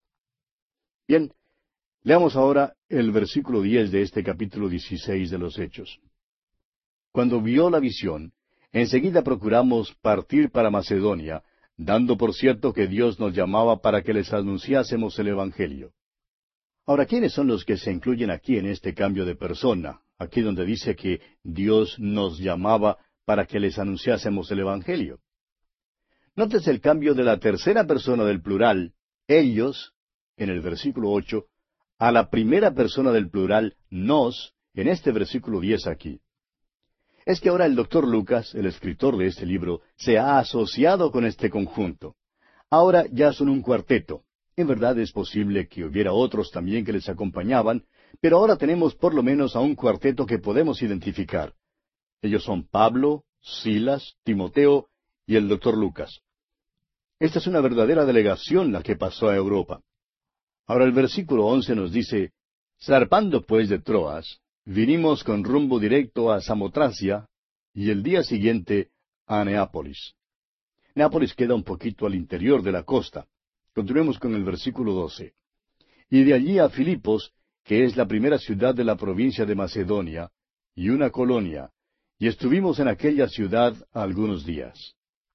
Bien, leamos ahora el versículo 10 de este capítulo 16 de los Hechos. Cuando vio la visión, enseguida procuramos partir para Macedonia, dando por cierto que Dios nos llamaba para que les anunciásemos el Evangelio. Ahora, ¿quiénes son los que se incluyen aquí en este cambio de persona? Aquí donde dice que Dios nos llamaba para que les anunciásemos el Evangelio. Nótese el cambio de la tercera persona del plural, ellos, en el versículo 8, a la primera persona del plural, nos, en este versículo 10 aquí. Es que ahora el doctor Lucas, el escritor de este libro, se ha asociado con este conjunto. Ahora ya son un cuarteto. En verdad es posible que hubiera otros también que les acompañaban, pero ahora tenemos por lo menos a un cuarteto que podemos identificar. Ellos son Pablo, Silas, Timoteo y el doctor Lucas. Esta es una verdadera delegación la que pasó a Europa. Ahora el versículo 11 nos dice, zarpando pues de Troas, vinimos con rumbo directo a Samotracia y el día siguiente a Neápolis. Neápolis queda un poquito al interior de la costa. Continuemos con el versículo 12. Y de allí a Filipos, que es la primera ciudad de la provincia de Macedonia, y una colonia, y estuvimos en aquella ciudad algunos días.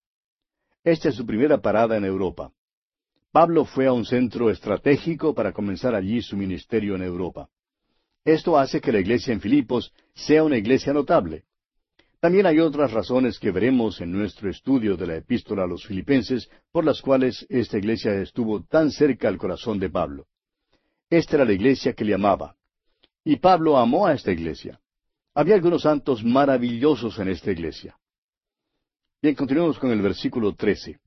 Esta es su primera parada en Europa. Pablo fue a un centro estratégico para comenzar allí su ministerio en Europa. Esto hace que la iglesia en Filipos sea una iglesia notable. También hay otras razones que veremos en nuestro estudio de la epístola a los filipenses por las cuales esta iglesia estuvo tan cerca al corazón de Pablo. Esta era la iglesia que le amaba. Y Pablo amó a esta iglesia. Había algunos santos maravillosos en esta iglesia. Bien, continuemos con el versículo 13.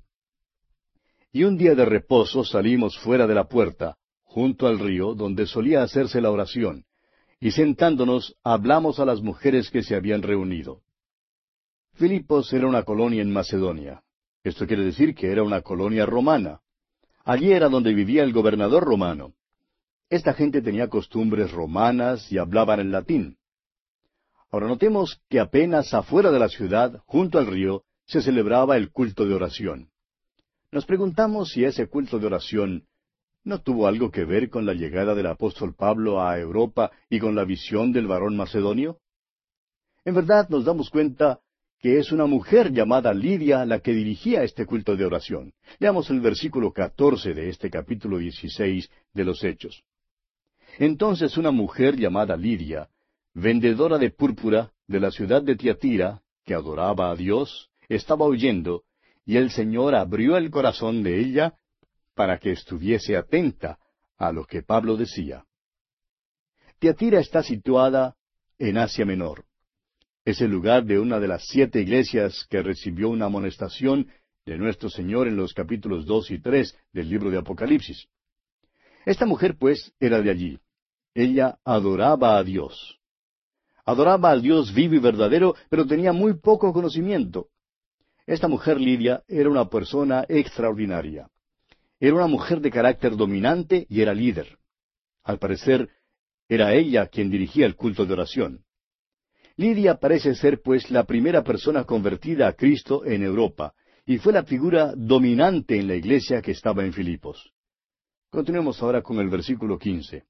Y un día de reposo salimos fuera de la puerta, junto al río, donde solía hacerse la oración, y sentándonos hablamos a las mujeres que se habían reunido. Filipos era una colonia en Macedonia. Esto quiere decir que era una colonia romana. Allí era donde vivía el gobernador romano. Esta gente tenía costumbres romanas y hablaban en latín. Ahora notemos que apenas afuera de la ciudad, junto al río, se celebraba el culto de oración. Nos preguntamos si ese culto de oración no tuvo algo que ver con la llegada del apóstol Pablo a Europa y con la visión del varón macedonio. En verdad nos damos cuenta que es una mujer llamada Lidia la que dirigía este culto de oración. Leamos el versículo 14 de este capítulo 16 de los Hechos. Entonces una mujer llamada Lidia, vendedora de púrpura de la ciudad de Tiatira, que adoraba a Dios, estaba oyendo, y el Señor abrió el corazón de ella para que estuviese atenta a lo que Pablo decía. Tiatira está situada en Asia Menor. Es el lugar de una de las 7 iglesias que recibió una amonestación de nuestro Señor en los capítulos 2 y 3 del libro de Apocalipsis. Esta mujer, pues, era de allí. Ella adoraba a Dios. Adoraba al Dios vivo y verdadero, pero tenía muy poco conocimiento. Esta mujer Lidia era una persona extraordinaria. Era una mujer de carácter dominante y era líder. Al parecer, era ella quien dirigía el culto de oración. Lidia parece ser, pues, la primera persona convertida a Cristo en Europa, y fue la figura dominante en la iglesia que estaba en Filipos. Continuemos ahora con el versículo 15.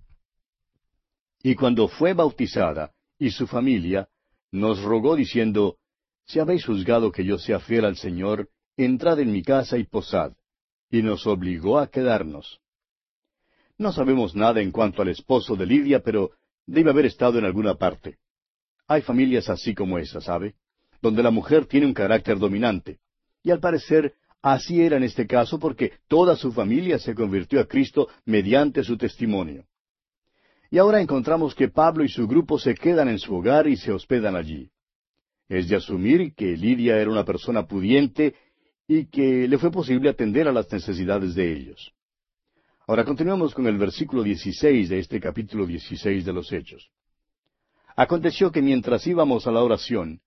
Y cuando fue bautizada, y su familia, nos rogó diciendo, si habéis juzgado que yo sea fiel al Señor, entrad en mi casa y posad, y nos obligó a quedarnos. No sabemos nada en cuanto al esposo de Lidia, pero debe haber estado en alguna parte. Hay familias así como esa, ¿sabe? Donde la mujer tiene un carácter dominante. Y al parecer, así era en este caso porque toda su familia se convirtió a Cristo mediante su testimonio. Y ahora encontramos que Pablo y su grupo se quedan en su hogar y se hospedan allí. Es de asumir que Lidia era una persona pudiente y que le fue posible atender a las necesidades de ellos. Ahora continuemos con el versículo 16 de este capítulo 16 de los Hechos. Aconteció que mientras íbamos a la oración,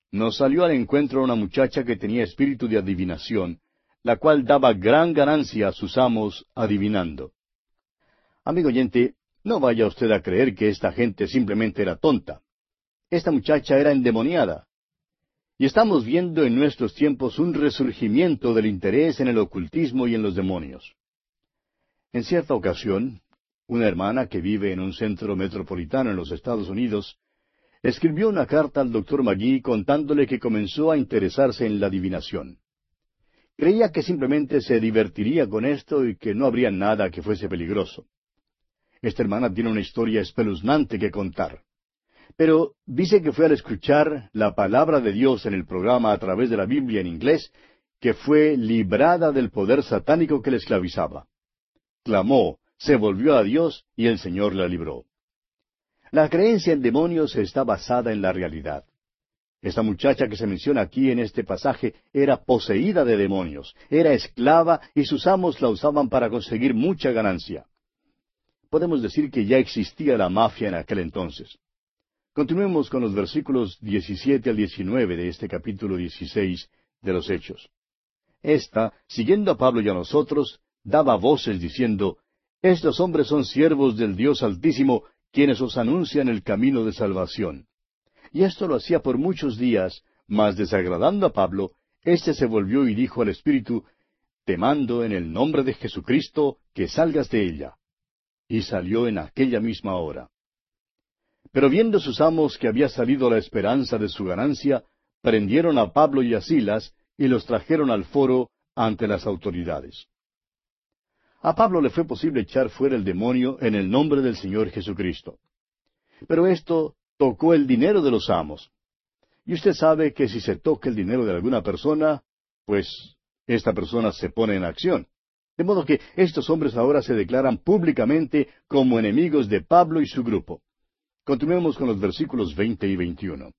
nos salió al encuentro una muchacha que tenía espíritu de adivinación, la cual daba gran ganancia a sus amos adivinando. Amigo oyente, no vaya usted a creer que esta gente simplemente era tonta. Esta muchacha era endemoniada. Y estamos viendo en nuestros tiempos un resurgimiento del interés en el ocultismo y en los demonios. En cierta ocasión, una hermana que vive en un centro metropolitano en los Estados Unidos escribió una carta al doctor Magee contándole que comenzó a interesarse en la adivinación. Creía que simplemente se divertiría con esto y que no habría nada que fuese peligroso. Esta hermana tiene una historia espeluznante que contar. Pero dice que fue al escuchar la palabra de Dios en el programa a través de la Biblia en inglés, que fue librada del poder satánico que la esclavizaba. Clamó, se volvió a Dios y el Señor la libró. La creencia en demonios está basada en la realidad. Esta muchacha que se menciona aquí en este pasaje era poseída de demonios, era esclava y sus amos la usaban para conseguir mucha ganancia. Podemos decir que ya existía la mafia en aquel entonces. Continuemos con los versículos 17 al 19 de este capítulo 16 de los Hechos. Esta, siguiendo a Pablo y a nosotros, daba voces diciendo, «Estos hombres son siervos del Dios Altísimo, quienes os anuncian el camino de salvación». Y esto lo hacía por muchos días, mas desagradando a Pablo, éste se volvió y dijo al Espíritu, «Te mando en el nombre de Jesucristo que salgas de ella». Y salió en aquella misma hora. Pero viendo sus amos que había salido la esperanza de su ganancia, prendieron a Pablo y a Silas y los trajeron al foro ante las autoridades. A Pablo le fue posible echar fuera el demonio en el nombre del Señor Jesucristo. Pero esto tocó el dinero de los amos. Y usted sabe que si se toca el dinero de alguna persona, pues esta persona se pone en acción. De modo que estos hombres ahora se declaran públicamente como enemigos de Pablo y su grupo. Continuemos con los versículos 20 y 21.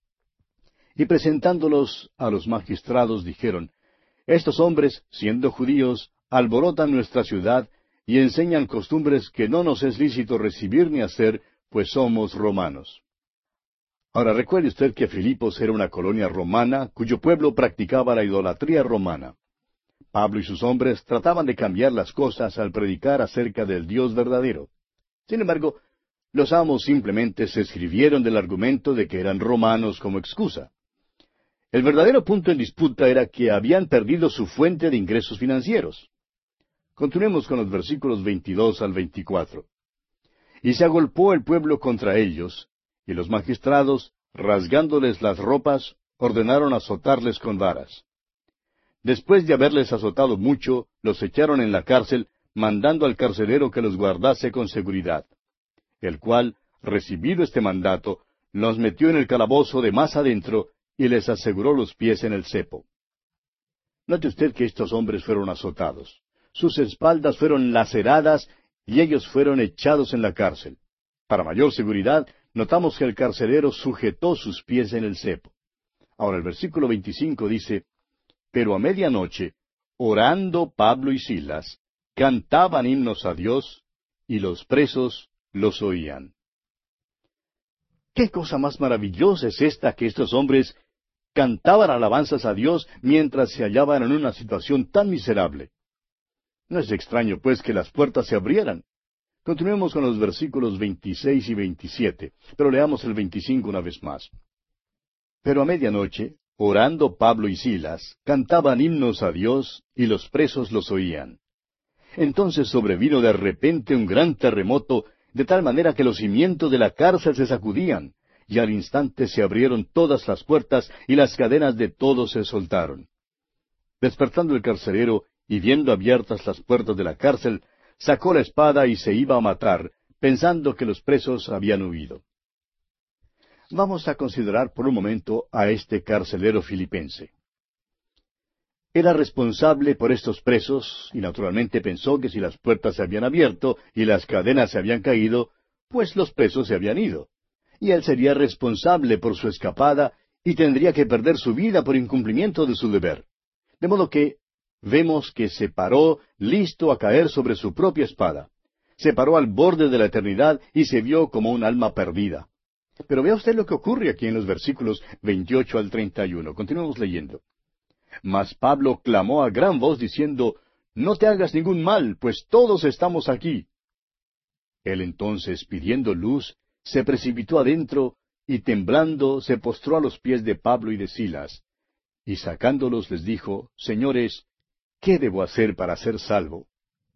Y presentándolos a los magistrados dijeron, «Estos hombres, siendo judíos, alborotan nuestra ciudad y enseñan costumbres que no nos es lícito recibir ni hacer, pues somos romanos». Ahora recuerde usted que Filipos era una colonia romana cuyo pueblo practicaba la idolatría romana. Pablo y sus hombres trataban de cambiar las cosas al predicar acerca del Dios verdadero. Sin embargo, los amos simplemente se escribieron del argumento de que eran romanos como excusa. El verdadero punto en disputa era que habían perdido su fuente de ingresos financieros. Continuemos con los versículos 22 al 24. Y se agolpó el pueblo contra ellos, y los magistrados, rasgándoles las ropas, ordenaron azotarles con varas. Después de haberles azotado mucho, los echaron en la cárcel, mandando al carcelero que los guardase con seguridad, el cual, recibido este mandato, los metió en el calabozo de más adentro y les aseguró los pies en el cepo. Note usted que estos hombres fueron azotados. Sus espaldas fueron laceradas y ellos fueron echados en la cárcel. Para mayor seguridad, notamos que el carcelero sujetó sus pies en el cepo. Ahora el versículo 25 dice, «Pero a medianoche, orando Pablo y Silas, cantaban himnos a Dios, y los presos los oían». ¿Qué cosa más maravillosa es esta que estos hombres cantaban alabanzas a Dios mientras se hallaban en una situación tan miserable? No es extraño, pues, que las puertas se abrieran. Continuemos con los versículos 26 y 27, pero leamos el 25 una vez más. «Pero a medianoche, orando Pablo y Silas, cantaban himnos a Dios, y los presos los oían. Entonces sobrevino de repente un gran terremoto, de tal manera que los cimientos de la cárcel se sacudían, y al instante se abrieron todas las puertas, y las cadenas de todos se soltaron. Despertando el carcelero, y viendo abiertas las puertas de la cárcel, sacó la espada y se iba a matar, pensando que los presos habían huido». Vamos a considerar por un momento a este carcelero filipense. Era responsable por estos presos, y naturalmente pensó que si las puertas se habían abierto y las cadenas se habían caído, pues los presos se habían ido. Y él sería responsable por su escapada y tendría que perder su vida por incumplimiento de su deber. De modo que vemos que se paró listo a caer sobre su propia espada. Se paró al borde de la eternidad y se vio como un alma perdida. Pero vea usted lo que ocurre aquí en los versículos 28 al 31. Continuemos leyendo. Mas Pablo clamó a gran voz diciendo, No te hagas ningún mal, pues todos estamos aquí. Él entonces, pidiendo luz, se precipitó adentro, y temblando se postró a los pies de Pablo y de Silas. Y sacándolos les dijo, Señores, ¿qué debo hacer para ser salvo?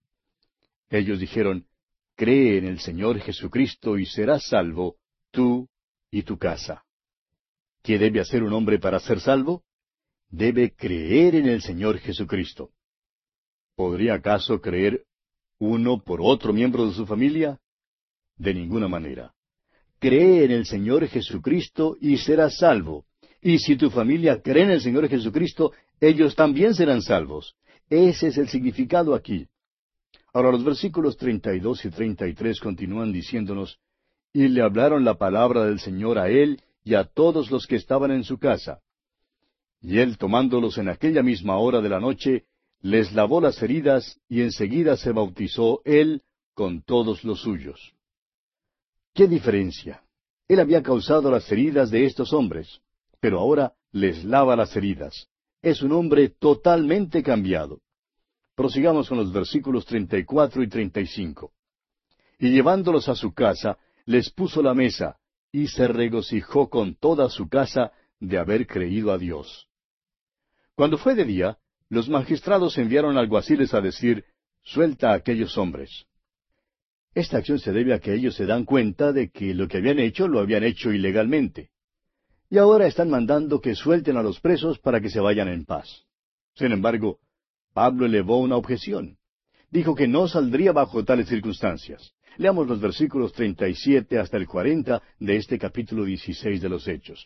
Ellos dijeron, Cree en el Señor Jesucristo y serás salvo, tú y tu casa. ¿Qué debe hacer un hombre para ser salvo? Debe creer en el Señor Jesucristo. ¿Podría acaso creer uno por otro miembro de su familia? De ninguna manera. Cree en el Señor Jesucristo y serás salvo. Y si tu familia cree en el Señor Jesucristo, ellos también serán salvos. Ese es el significado aquí. Ahora los versículos 32 y 33 continúan diciéndonos, Y le hablaron la palabra del Señor a él y a todos los que estaban en su casa. Y él, tomándolos en aquella misma hora de la noche, les lavó las heridas, y enseguida se bautizó él con todos los suyos. ¡Qué diferencia! Él había causado las heridas de estos hombres, pero ahora les lava las heridas. Es un hombre totalmente cambiado. Prosigamos con los versículos 34 y 35. Y llevándolos a su casa, les puso la mesa, y se regocijó con toda su casa de haber creído a Dios. Cuando fue de día, los magistrados enviaron alguaciles a decir, Suelta a aquellos hombres. Esta acción se debe a que ellos se dan cuenta de que lo que habían hecho lo habían hecho ilegalmente. Y ahora están mandando que suelten a los presos para que se vayan en paz. Sin embargo, Pablo elevó una objeción. Dijo que no saldría bajo tales circunstancias. Leamos los versículos 37 hasta el 40 de este capítulo 16 de los Hechos.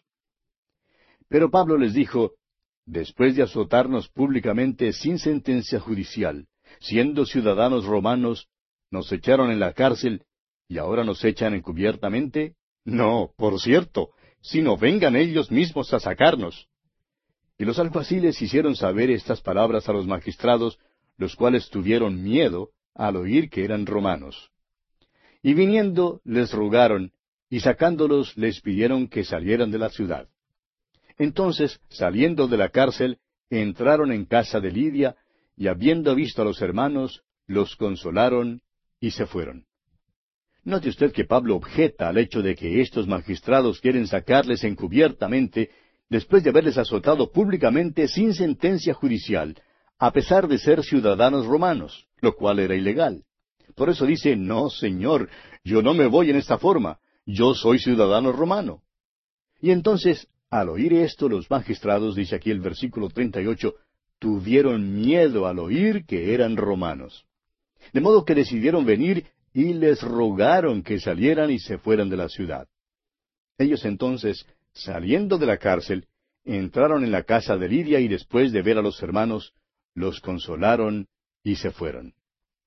Pero Pablo les dijo, Después de azotarnos públicamente sin sentencia judicial, siendo ciudadanos romanos, nos echaron en la cárcel, y ahora nos echan encubiertamente. No, por cierto, sino vengan ellos mismos a sacarnos. Y los alguaciles hicieron saber estas palabras a los magistrados, los cuales tuvieron miedo al oír que eran romanos. Y viniendo les rogaron, y sacándolos les pidieron que salieran de la ciudad. Entonces, saliendo de la cárcel, entraron en casa de Lidia, y habiendo visto a los hermanos, los consolaron y se fueron. Note usted que Pablo objeta al hecho de que estos magistrados quieren sacarles encubiertamente, después de haberles azotado públicamente sin sentencia judicial, a pesar de ser ciudadanos romanos, lo cual era ilegal. Por eso dice, No, Señor, yo no me voy en esta forma, yo soy ciudadano romano. Y entonces, al oír esto, los magistrados, dice aquí el versículo 38, tuvieron miedo al oír que eran romanos. De modo que decidieron venir y les rogaron que salieran y se fueran de la ciudad. Ellos entonces, saliendo de la cárcel, entraron en la casa de Lidia y después de ver a los hermanos, los consolaron y se fueron.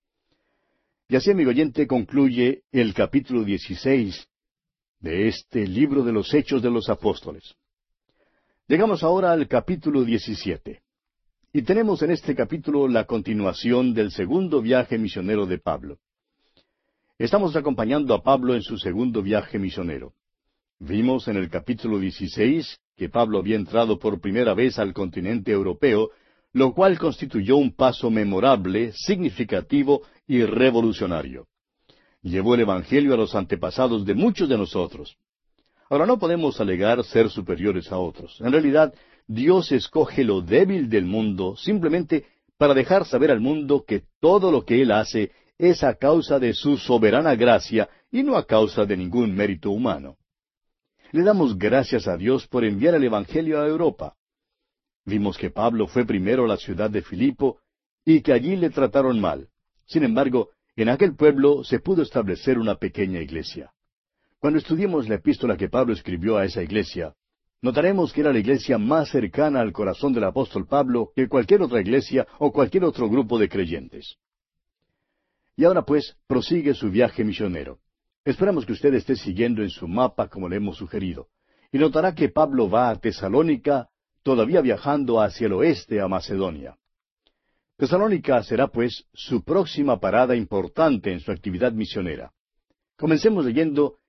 Y así, amigo oyente, concluye el capítulo 16 de este libro de los Hechos de los Apóstoles. Llegamos ahora al capítulo 17. Y tenemos en este capítulo la continuación del segundo viaje misionero de Pablo. Estamos acompañando a Pablo en su segundo viaje misionero. Vimos en el capítulo 16 que Pablo había entrado por primera vez al continente europeo, lo cual constituyó un paso memorable, significativo y revolucionario. Llevó el Evangelio a los antepasados de muchos de nosotros. Ahora, no podemos alegar ser superiores a otros. En realidad, Dios escoge lo débil del mundo simplemente para dejar saber al mundo que todo lo que Él hace es a causa de su soberana gracia y no a causa de ningún mérito humano. Le damos gracias a Dios por enviar el Evangelio a Europa. Vimos que Pablo fue primero a la ciudad de Filipo y que allí le trataron mal. Sin embargo, en aquel pueblo se pudo establecer una pequeña iglesia. Cuando estudiemos la epístola que Pablo escribió a esa iglesia, notaremos que era la iglesia más cercana al corazón del apóstol Pablo que cualquier otra iglesia o cualquier otro grupo de creyentes. Y ahora pues prosigue su viaje misionero. Esperamos que usted esté siguiendo en su mapa como le hemos sugerido. Y notará que Pablo va a Tesalónica, todavía viajando hacia el oeste a Macedonia. Tesalónica será pues su próxima parada importante en su actividad misionera. Comencemos leyendo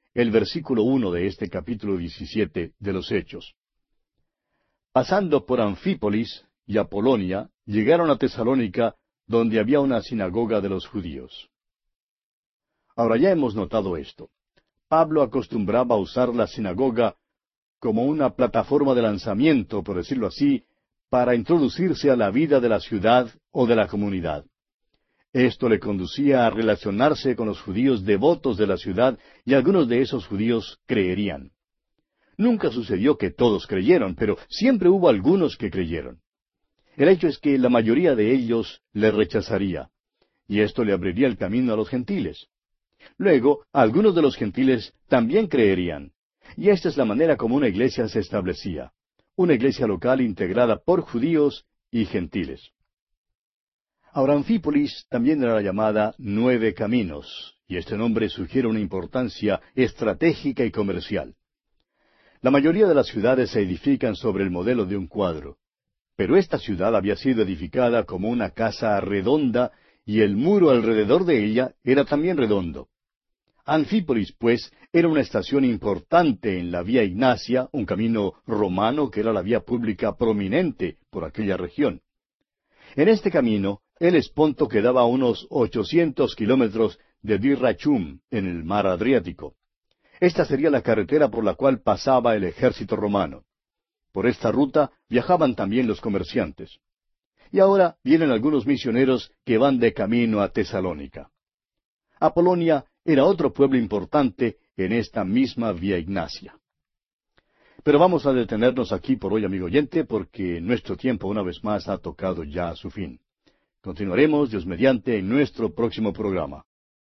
el versículo 1 de este capítulo 17 de los Hechos. Pasando por Anfípolis y Apolonia, llegaron a Tesalónica, donde había una sinagoga de los judíos. Ahora ya hemos notado esto. Pablo acostumbraba a usar la sinagoga como una plataforma de lanzamiento, por decirlo así, para introducirse a la vida de la ciudad o de la comunidad. Esto le conducía a relacionarse con los judíos devotos de la ciudad, y algunos de esos judíos creerían. Nunca sucedió que todos creyeron, pero siempre hubo algunos que creyeron. El hecho es que la mayoría de ellos le rechazaría, y esto le abriría el camino a los gentiles. Luego, algunos de los gentiles también creerían, y esta es la manera como una iglesia se establecía, una iglesia local integrada por judíos y gentiles. Ahora, Anfípolis también era llamada Nueve Caminos, y este nombre sugiere una importancia estratégica y comercial. La mayoría de las ciudades se edifican sobre el modelo de un cuadro, pero esta ciudad había sido edificada como una casa redonda, y el muro alrededor de ella era también redondo. Anfípolis, pues, era una estación importante en la Vía Ignacia, un camino romano que era la vía pública prominente por aquella región. En este camino, el Esponto quedaba a unos 800 kilómetros de Dyrrachum, en el mar Adriático. Esta sería la carretera por la cual pasaba el ejército romano. Por esta ruta viajaban también los comerciantes. Y ahora vienen algunos misioneros que van de camino a Tesalónica. Apolonia era otro pueblo importante en esta misma Vía Ignacia. Pero vamos a detenernos aquí por hoy, amigo oyente, porque nuestro tiempo una vez más ha tocado ya a su fin. Continuaremos, Dios mediante, en nuestro próximo programa.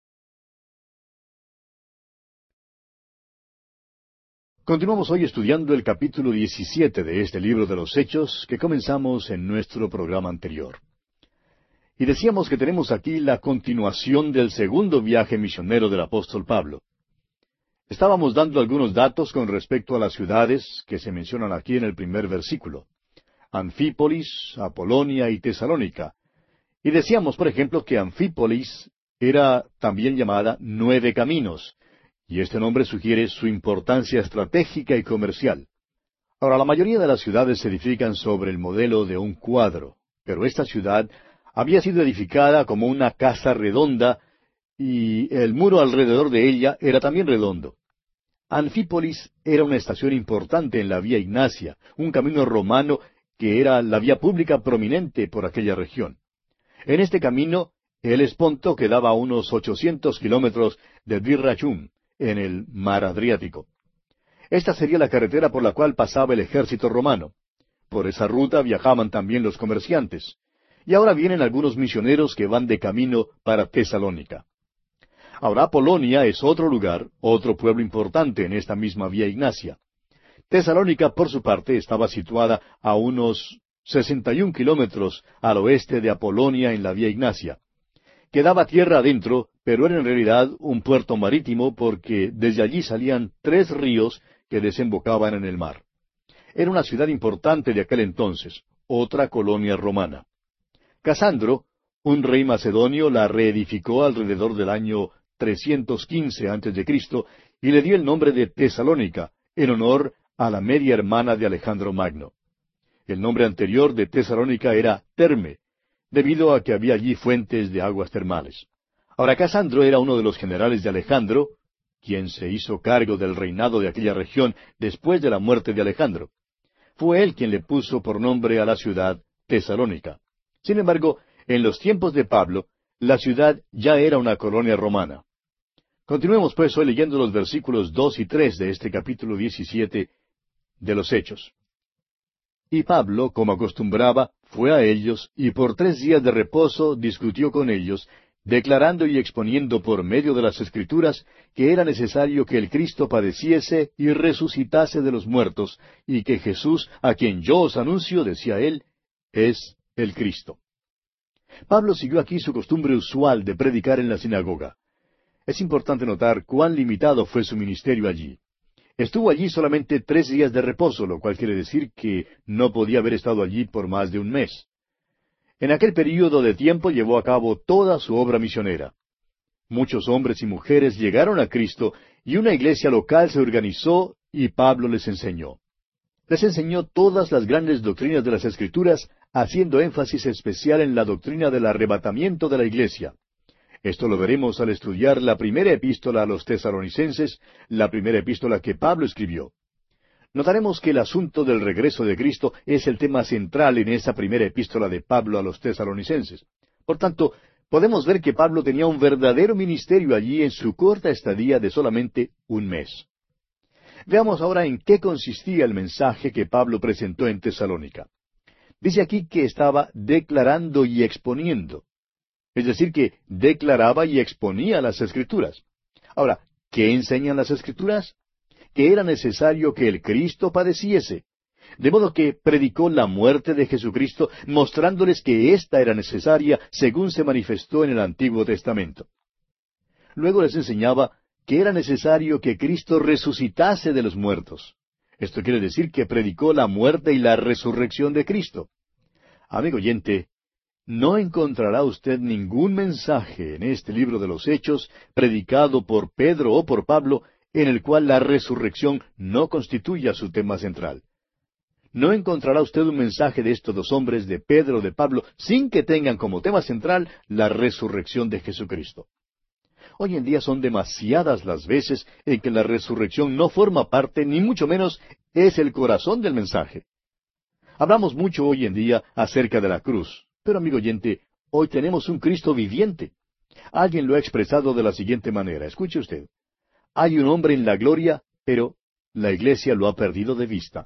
Continuamos hoy estudiando el capítulo 17 de este libro de los Hechos que comenzamos en nuestro programa anterior. Y decíamos que tenemos aquí la continuación del segundo viaje misionero del apóstol Pablo. Estábamos dando algunos datos con respecto a las ciudades que se mencionan aquí en el primer versículo: Anfípolis, Apolonia y Tesalónica. Y decíamos, por ejemplo, que Anfípolis era también llamada Nueve Caminos, y este nombre sugiere su importancia estratégica y comercial. Ahora, la mayoría de las ciudades se edifican sobre el modelo de un cuadro, pero esta ciudad había sido edificada como una casa redonda, y el muro alrededor de ella era también redondo. Anfípolis era una estación importante en la Vía Ignacia, un camino romano que era la vía pública prominente por aquella región. En este camino, el Esponto quedaba a unos 800 kilómetros de Dyrrachum, en el mar Adriático. Esta sería la carretera por la cual pasaba el ejército romano. Por esa ruta viajaban también los comerciantes. Y ahora vienen algunos misioneros que van de camino para Tesalónica. Ahora, Apolonia es otro lugar, otro pueblo importante en esta misma Vía Ignacia. Tesalónica, por su parte, estaba situada a unos 61 kilómetros al oeste de Apolonia en la Vía Ignacia. Quedaba tierra adentro, pero era en realidad un puerto marítimo porque desde allí salían 3 ríos que desembocaban en el mar. Era una ciudad importante de aquel entonces, otra colonia romana. Casandro, un rey macedonio, la reedificó alrededor del año 315 a.C. y le dio el nombre de Tesalónica, en honor a la media hermana de Alejandro Magno. El nombre anterior de Tesalónica era Terme, debido a que había allí fuentes de aguas termales. Ahora, Casandro era uno de los generales de Alejandro, quien se hizo cargo del reinado de aquella región después de la muerte de Alejandro. Fue él quien le puso por nombre a la ciudad Tesalónica. Sin embargo, en los tiempos de Pablo, la ciudad ya era una colonia romana. Continuemos pues hoy leyendo los versículos 2 y 3 de este capítulo 17 de los Hechos. Y Pablo, como acostumbraba, fue a ellos, y por 3 días de reposo discutió con ellos, declarando y exponiendo por medio de las Escrituras que era necesario que el Cristo padeciese y resucitase de los muertos, y que Jesús, a quien yo os anuncio, decía él, es el Cristo. Pablo siguió aquí su costumbre usual de predicar en la sinagoga. Es importante notar cuán limitado fue su ministerio allí. Estuvo allí solamente 3 días de reposo, lo cual quiere decir que no podía haber estado allí por más de un mes. En aquel período de tiempo llevó a cabo toda su obra misionera. Muchos hombres y mujeres llegaron a Cristo y una iglesia local se organizó y Pablo les enseñó. Les enseñó todas las grandes doctrinas de las Escrituras, haciendo énfasis especial en la doctrina del arrebatamiento de la iglesia. Esto lo veremos al estudiar la primera epístola a los tesalonicenses, la primera epístola que Pablo escribió. Notaremos que el asunto del regreso de Cristo es el tema central en esa primera epístola de Pablo a los tesalonicenses. Por tanto, podemos ver que Pablo tenía un verdadero ministerio allí en su corta estadía de solamente un mes. Veamos ahora en qué consistía el mensaje que Pablo presentó en Tesalónica. Dice aquí que estaba declarando y exponiendo. Es decir, que declaraba y exponía las Escrituras. Ahora, ¿qué enseñan las Escrituras? Que era necesario que el Cristo padeciese. De modo que predicó la muerte de Jesucristo, mostrándoles que ésta era necesaria según se manifestó en el Antiguo Testamento. Luego les enseñaba que era necesario que Cristo resucitase de los muertos. Esto quiere decir que predicó la muerte y la resurrección de Cristo. Amigo oyente, no encontrará usted ningún mensaje en este libro de los Hechos, predicado por Pedro o por Pablo, en el cual la resurrección no constituya su tema central. No encontrará usted un mensaje de estos dos hombres, de Pedro o de Pablo, sin que tengan como tema central la resurrección de Jesucristo. Hoy en día son demasiadas las veces en que la resurrección no forma parte, ni mucho menos es el corazón del mensaje. Hablamos mucho hoy en día acerca de la cruz, pero amigo oyente, hoy tenemos un Cristo viviente. Alguien lo ha expresado de la siguiente manera, escuche usted. Hay un hombre en la gloria, pero la iglesia lo ha perdido de vista.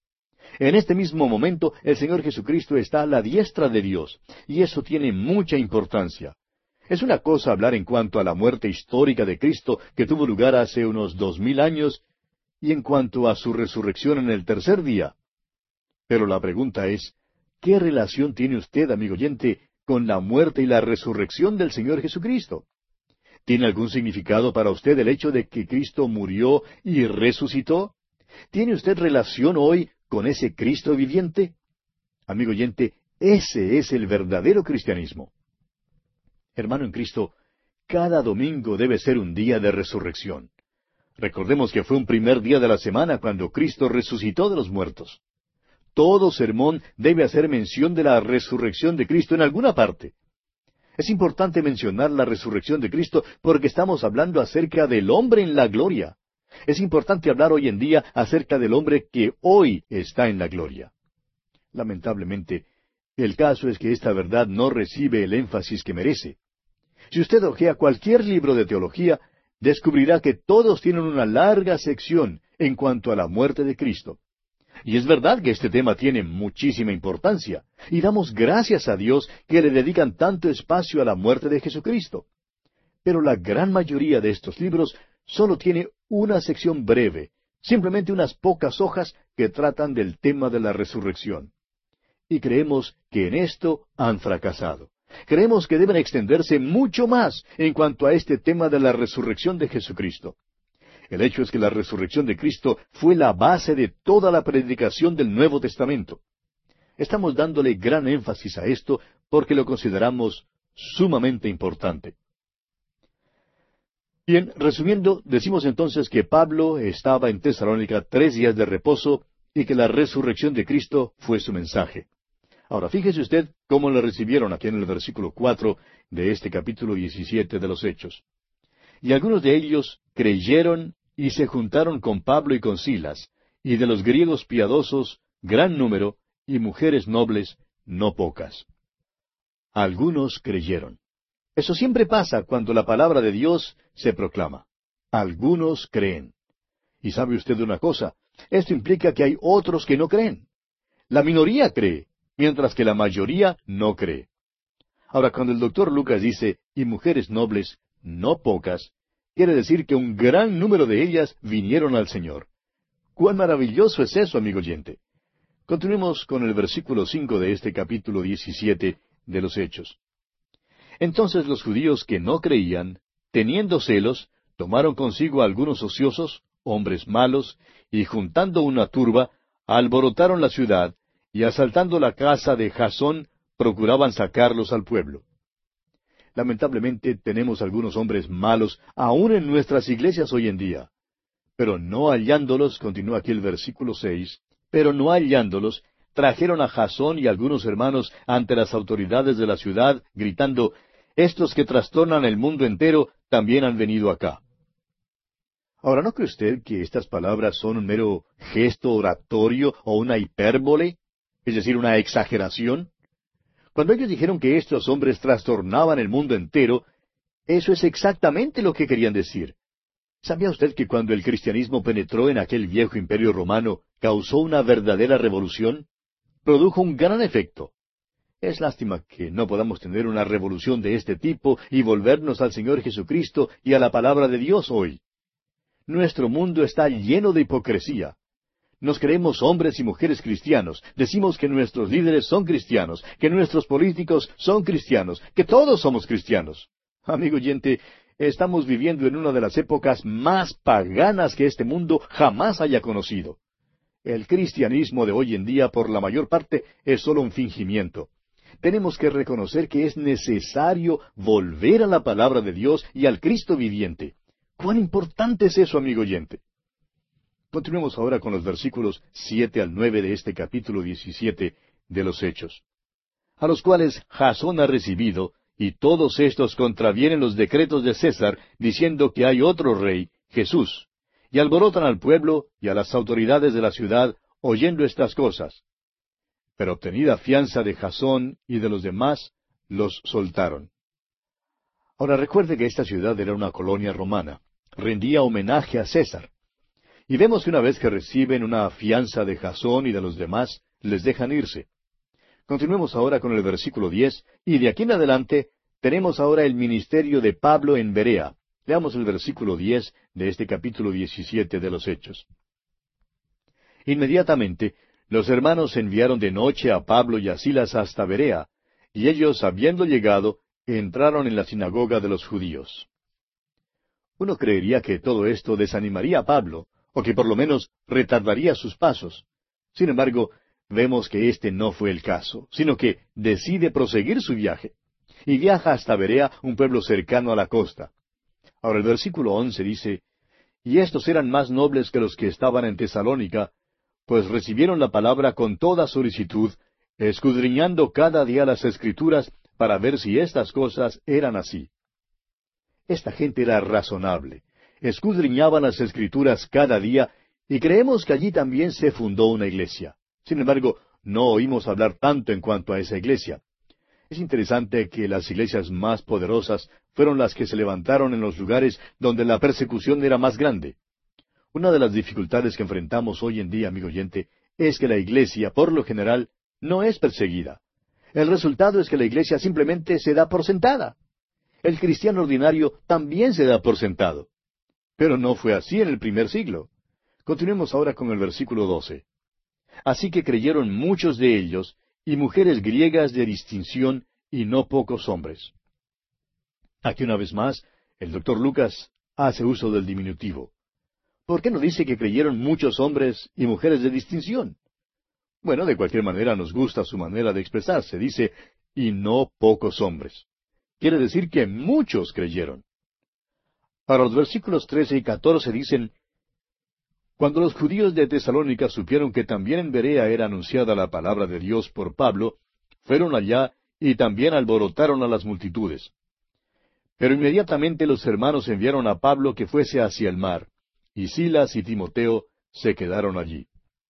En este mismo momento, el Señor Jesucristo está a la diestra de Dios, y eso tiene mucha importancia. Es una cosa hablar en cuanto a la muerte histórica de Cristo que tuvo lugar hace unos 2000 años, y en cuanto a su resurrección en el tercer día. Pero la pregunta es, ¿qué relación tiene usted, amigo oyente, con la muerte y la resurrección del Señor Jesucristo? ¿Tiene algún significado para usted el hecho de que Cristo murió y resucitó? ¿Tiene usted relación hoy con ese Cristo viviente? Amigo oyente, ese es el verdadero cristianismo. Hermano en Cristo, cada domingo debe ser un día de resurrección. Recordemos que fue un primer día de la semana cuando Cristo resucitó de los muertos. Todo sermón debe hacer mención de la resurrección de Cristo en alguna parte. Es importante mencionar la resurrección de Cristo porque estamos hablando acerca del hombre en la gloria. Es importante hablar hoy en día acerca del hombre que hoy está en la gloria. Lamentablemente, el caso es que esta verdad no recibe el énfasis que merece. Si usted hojea cualquier libro de teología, descubrirá que todos tienen una larga sección en cuanto a la muerte de Cristo. Y es verdad que este tema tiene muchísima importancia, y damos gracias a Dios que le dedican tanto espacio a la muerte de Jesucristo. Pero la gran mayoría de estos libros solo tiene una sección breve, simplemente unas pocas hojas que tratan del tema de la resurrección. Y creemos que en esto han fracasado. Creemos que deben extenderse mucho más en cuanto a este tema de la resurrección de Jesucristo. El hecho es que la resurrección de Cristo fue la base de toda la predicación del Nuevo Testamento. Estamos dándole gran énfasis a esto porque lo consideramos sumamente importante. Bien, resumiendo, decimos entonces que Pablo estaba en Tesalónica 3 días de reposo y que la resurrección de Cristo fue su mensaje. Ahora, fíjese usted cómo le recibieron aquí en el versículo 4 de este capítulo 17 de los Hechos. Y algunos de ellos creyeron y se juntaron con Pablo y con Silas, y de los griegos piadosos, gran número, y mujeres nobles, no pocas. Algunos creyeron. Eso siempre pasa cuando la palabra de Dios se proclama. Algunos creen. Y sabe usted una cosa, esto implica que hay otros que no creen. La minoría cree, mientras que la mayoría no cree. Ahora, cuando el doctor Lucas dice, y mujeres nobles, no pocas, quiere decir que un gran número de ellas vinieron al Señor. ¡Cuán maravilloso es eso, amigo oyente! Continuemos con el versículo 5 de este capítulo 17 de los Hechos. Entonces los judíos que no creían, teniendo celos, tomaron consigo a algunos ociosos, hombres malos, y juntando una turba, alborotaron la ciudad, y asaltando la casa de Jasón, procuraban sacarlos al pueblo. lamentablemente tenemos algunos hombres malos aún en nuestras iglesias hoy en día. Pero no hallándolos, continúa aquí el versículo 6, pero no hallándolos, trajeron a Jasón y algunos hermanos ante las autoridades de la ciudad, gritando, estos que trastornan el mundo entero también han venido acá. Ahora, ¿no cree usted que estas palabras son un mero gesto oratorio o una hipérbole? Es decir, una exageración. Cuando ellos dijeron que estos hombres trastornaban el mundo entero, eso es exactamente lo que querían decir. ¿Sabía usted que cuando el cristianismo penetró en aquel viejo imperio romano, causó una verdadera revolución? Produjo un gran efecto. Es lástima que no podamos tener una revolución de este tipo y volvernos al Señor Jesucristo y a la palabra de Dios hoy. Nuestro mundo está lleno de hipocresía. Nos creemos hombres y mujeres cristianos, decimos que nuestros líderes son cristianos, que nuestros políticos son cristianos, que todos somos cristianos. Amigo oyente, estamos viviendo en una de las épocas más paganas que este mundo jamás haya conocido. El cristianismo de hoy en día, por la mayor parte, es solo un fingimiento. Tenemos que reconocer que es necesario volver a la palabra de Dios y al Cristo viviente. ¿Cuán importante es eso, amigo oyente? Continuemos ahora con los versículos 7 al 9 de este capítulo 17 de los Hechos. A los cuales Jasón ha recibido, y todos estos contravienen los decretos de César, diciendo que hay otro rey, Jesús, y alborotan al pueblo y a las autoridades de la ciudad, oyendo estas cosas. Pero obtenida fianza de Jasón y de los demás, los soltaron. Ahora recuerde que esta ciudad era una colonia romana, rendía homenaje a César. Y vemos que una vez que reciben una fianza de Jasón y de los demás, les dejan irse. Continuemos ahora con el versículo 10, y de aquí en adelante tenemos ahora el ministerio de Pablo en Berea. Leamos el versículo 10 de este capítulo 17 de los Hechos. Inmediatamente, los hermanos enviaron de noche a Pablo y a Silas hasta Berea, y ellos, habiendo llegado, entraron en la sinagoga de los judíos. Uno creería que todo esto desanimaría a Pablo, o que por lo menos retardaría sus pasos. Sin embargo, vemos que este no fue el caso, sino que decide proseguir su viaje, y viaja hasta Berea, un pueblo cercano a la costa. Ahora el versículo 11 dice, y estos eran más nobles que los que estaban en Tesalónica, pues recibieron la palabra con toda solicitud, escudriñando cada día las Escrituras para ver si estas cosas eran así. Esta gente era razonable. Escudriñaban las Escrituras cada día, y creemos que allí también se fundó una iglesia. Sin embargo, no oímos hablar tanto en cuanto a esa iglesia. Es interesante que las iglesias más poderosas fueron las que se levantaron en los lugares donde la persecución era más grande. Una de las dificultades que enfrentamos hoy en día, amigo oyente, es que la iglesia, por lo general, no es perseguida. El resultado es que la iglesia simplemente se da por sentada. El cristiano ordinario también se da por sentado. Pero no fue así en el primer siglo. Continuemos ahora con el versículo 12. Así que creyeron muchos de ellos, y mujeres griegas de distinción, y no pocos hombres. Aquí una vez más, el doctor Lucas hace uso del diminutivo. ¿Por qué no dice que creyeron muchos hombres y mujeres de distinción? Bueno, de cualquier manera nos gusta su manera de expresarse. Dice, y no pocos hombres. Quiere decir que muchos creyeron. Para los versículos 13 y 14 dicen, cuando los judíos de Tesalónica supieron que también en Berea era anunciada la palabra de Dios por Pablo, fueron allá y también alborotaron a las multitudes. Pero inmediatamente los hermanos enviaron a Pablo que fuese hacia el mar, y Silas y Timoteo se quedaron allí.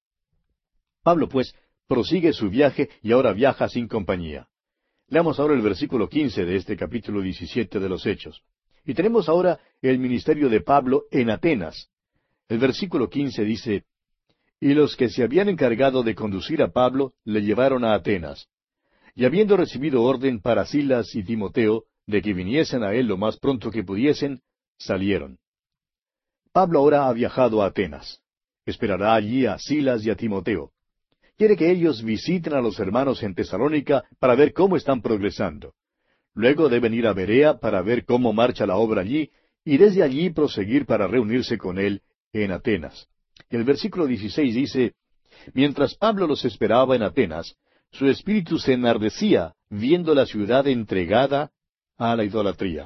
Pablo, pues, prosigue su viaje y ahora viaja sin compañía. Leamos ahora el versículo 15 de este capítulo 17 de los Hechos. Y tenemos ahora el ministerio de Pablo en Atenas. El versículo 15 dice, y los que se habían encargado de conducir a Pablo le llevaron a Atenas. Y habiendo recibido orden para Silas y Timoteo de que viniesen a él lo más pronto que pudiesen, salieron. Pablo ahora ha viajado a Atenas. Esperará allí a Silas y a Timoteo. Quiere que ellos visiten a los hermanos en Tesalónica para ver cómo están progresando. Luego deben ir a Berea para ver cómo marcha la obra allí, y desde allí proseguir para reunirse con él en Atenas. Y el versículo 16 dice, mientras Pablo los esperaba en Atenas, su espíritu se enardecía viendo la ciudad entregada a la idolatría.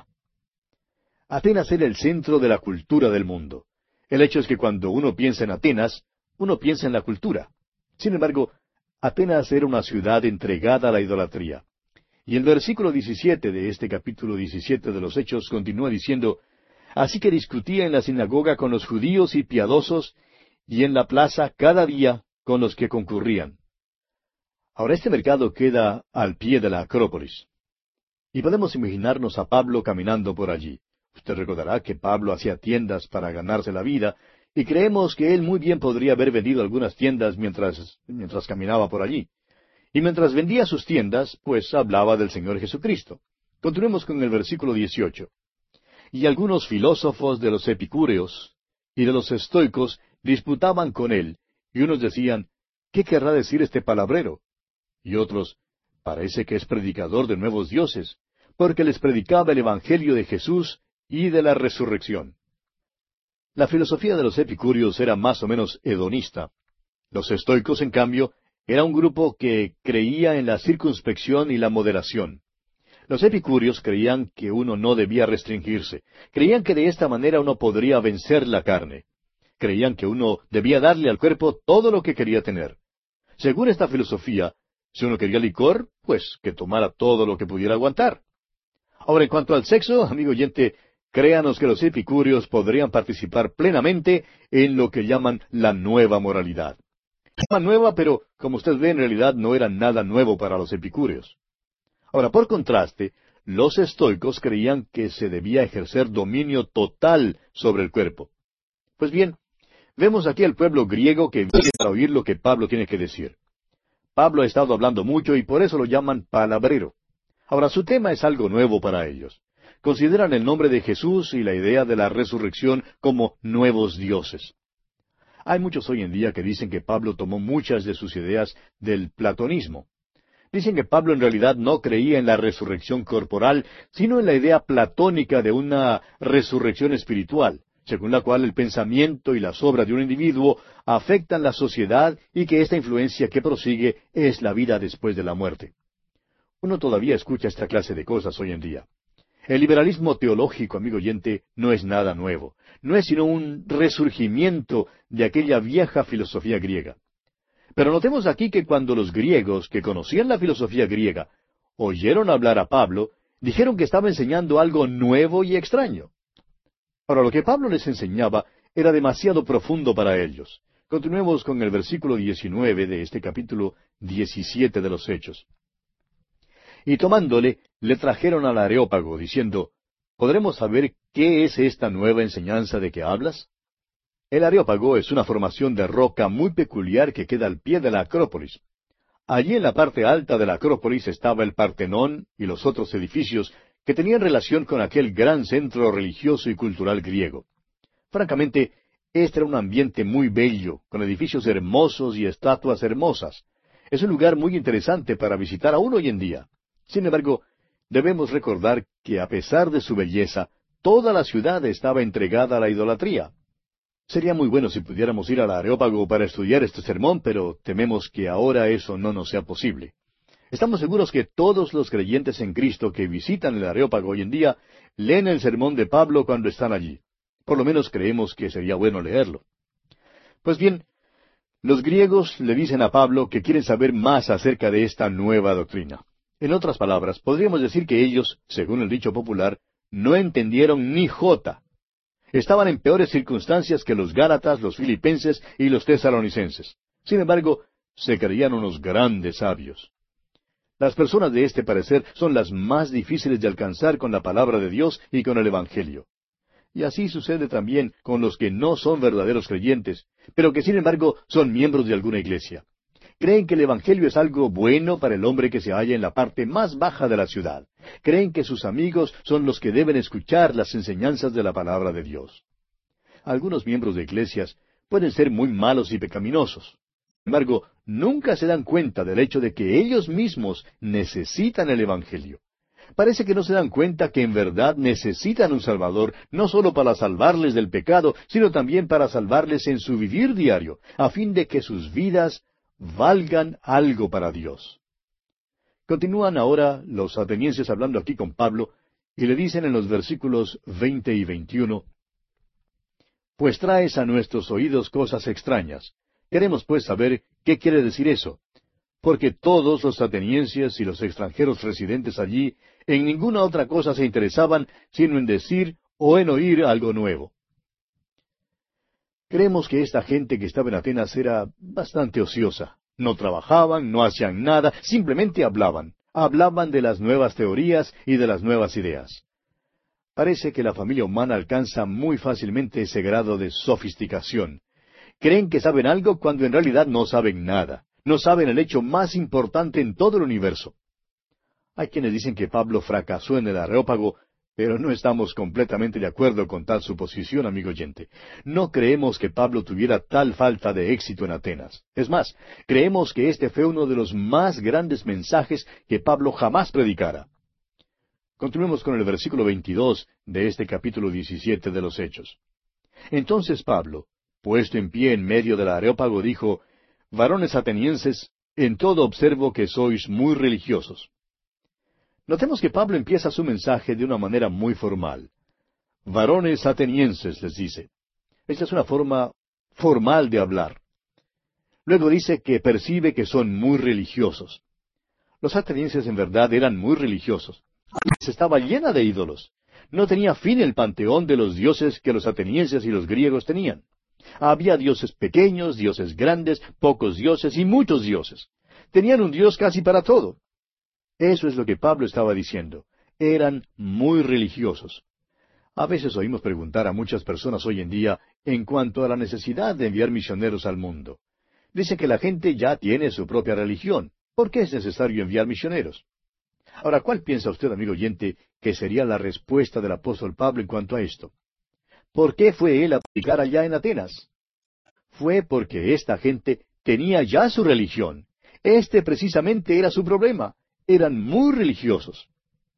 Atenas era el centro de la cultura del mundo. El hecho es que cuando uno piensa en Atenas, uno piensa en la cultura. Sin embargo, Atenas era una ciudad entregada a la idolatría. Y el versículo 17 de este capítulo 17 de los Hechos continúa diciendo, así que discutía en la sinagoga con los judíos y piadosos, y en la plaza cada día con los que concurrían. Ahora este mercado queda al pie de la Acrópolis. Y podemos imaginarnos a Pablo caminando por allí. Usted recordará que Pablo hacía tiendas para ganarse la vida, y creemos que él muy bien podría haber vendido algunas tiendas mientras caminaba por allí. Y mientras vendía sus tiendas, pues hablaba del Señor Jesucristo. Continuemos con el versículo 18. Y algunos filósofos de los epicúreos y de los estoicos disputaban con él, y unos decían, ¿qué querrá decir este palabrero? Y otros, parece que es predicador de nuevos dioses, porque les predicaba el Evangelio de Jesús y de la resurrección. La filosofía de los epicúreos era más o menos hedonista. Los estoicos, en cambio, era un grupo que creía en la circunspección y la moderación. Los epicúreos creían que uno no debía restringirse. Creían que de esta manera uno podría vencer la carne. Creían que uno debía darle al cuerpo todo lo que quería tener. Según esta filosofía, si uno quería licor, pues que tomara todo lo que pudiera aguantar. Ahora, en cuanto al sexo, amigo oyente, créanos que los epicúreos podrían participar plenamente en lo que llaman la nueva moralidad. Llama nueva, pero como usted ve, en realidad no era nada nuevo para los epicúreos. Ahora, por contraste, los estoicos creían que se debía ejercer dominio total sobre el cuerpo. Pues bien, vemos aquí al pueblo griego que viene para oír lo que Pablo tiene que decir. Pablo ha estado hablando mucho y por eso lo llaman palabrero. Ahora, su tema es algo nuevo para ellos. Consideran el nombre de Jesús y la idea de la resurrección como nuevos dioses. Hay muchos hoy en día que dicen que Pablo tomó muchas de sus ideas del platonismo. Dicen que Pablo en realidad no creía en la resurrección corporal, sino en la idea platónica de una resurrección espiritual, según la cual el pensamiento y las obras de un individuo afectan la sociedad y que esta influencia que prosigue es la vida después de la muerte. Uno todavía escucha esta clase de cosas hoy en día. El liberalismo teológico, amigo oyente, no es nada nuevo. No es sino un resurgimiento de aquella vieja filosofía griega. Pero notemos aquí que cuando los griegos, que conocían la filosofía griega, oyeron hablar a Pablo, dijeron que estaba enseñando algo nuevo y extraño. Ahora, lo que Pablo les enseñaba era demasiado profundo para ellos. Continuemos con el versículo 19 de este capítulo 17 de los Hechos. Y tomándole, le trajeron al Areópago, diciendo, ¿podremos saber qué es esta nueva enseñanza de que hablas? El Areópago es una formación de roca muy peculiar que queda al pie de la Acrópolis. Allí en la parte alta de la Acrópolis estaba el Partenón y los otros edificios que tenían relación con aquel gran centro religioso y cultural griego. Francamente, este era un ambiente muy bello, con edificios hermosos y estatuas hermosas. Es un lugar muy interesante para visitar aún hoy en día. Sin embargo, debemos recordar que a pesar de su belleza, toda la ciudad estaba entregada a la idolatría. Sería muy bueno si pudiéramos ir al Areópago para estudiar este sermón, pero tememos que ahora eso no nos sea posible. Estamos seguros que todos los creyentes en Cristo que visitan el Areópago hoy en día leen el sermón de Pablo cuando están allí. Por lo menos creemos que sería bueno leerlo. Pues bien, los griegos le dicen a Pablo que quieren saber más acerca de esta nueva doctrina. En otras palabras, podríamos decir que ellos, según el dicho popular, no entendieron ni jota. Estaban en peores circunstancias que los gálatas, los filipenses y los tesalonicenses. Sin embargo, se creían unos grandes sabios. Las personas de este parecer son las más difíciles de alcanzar con la palabra de Dios y con el Evangelio. Y así sucede también con los que no son verdaderos creyentes, pero que sin embargo son miembros de alguna iglesia. Creen que el Evangelio es algo bueno para el hombre que se halla en la parte más baja de la ciudad. Creen que sus amigos son los que deben escuchar las enseñanzas de la palabra de Dios. Algunos miembros de iglesias pueden ser muy malos y pecaminosos. Sin embargo, nunca se dan cuenta del hecho de que ellos mismos necesitan el Evangelio. Parece que no se dan cuenta que en verdad necesitan un Salvador, no solo para salvarles del pecado, sino también para salvarles en su vivir diario, a fin de que sus vidas valgan algo para Dios. Continúan ahora los atenienses hablando aquí con Pablo, Y le dicen en los versículos 20 y 21, pues traes a nuestros oídos cosas extrañas. Queremos pues saber qué quiere decir eso, porque todos los atenienses y los extranjeros residentes allí en ninguna otra cosa se interesaban sino en decir o en oír algo nuevo. Creemos que esta gente que estaba en Atenas era bastante ociosa. No trabajaban, no hacían nada, simplemente hablaban. Hablaban de las nuevas teorías y de las nuevas ideas. Parece que la familia humana alcanza muy fácilmente ese grado de sofisticación. Creen que saben algo cuando en realidad no saben nada. No saben el hecho más importante en todo el universo. Hay quienes dicen que Pablo fracasó en el Areópago, pero no estamos completamente de acuerdo con tal suposición, amigo oyente. No creemos que Pablo tuviera tal falta de éxito en Atenas. Es más, creemos que este fue uno de los más grandes mensajes que Pablo jamás predicara. Continuemos con el versículo 22 de este capítulo 17 de los Hechos. Entonces Pablo, puesto en pie en medio del Areópago, dijo, varones atenienses, en todo observo que sois muy religiosos. Notemos que Pablo empieza su mensaje de una manera muy formal. Varones atenienses, les dice. Esta es una forma formal de hablar. Luego dice que percibe que son muy religiosos. Los atenienses en verdad eran muy religiosos. Estaba llena de ídolos. No tenía fin el panteón de los dioses que los atenienses y los griegos tenían. Había dioses pequeños, dioses grandes, pocos dioses y muchos dioses. Tenían un dios casi para todo. Eso es lo que Pablo estaba diciendo. Eran muy religiosos. A veces oímos preguntar a muchas personas hoy en día en cuanto a la necesidad de enviar misioneros al mundo. Dicen que la gente ya tiene su propia religión. ¿Por qué es necesario enviar misioneros? Ahora, ¿cuál piensa usted, amigo oyente, que sería la respuesta del apóstol Pablo en cuanto a esto? ¿Por qué fue él a predicar allá en Atenas? Fue porque esta gente tenía ya su religión. Este precisamente era su problema. Eran muy religiosos.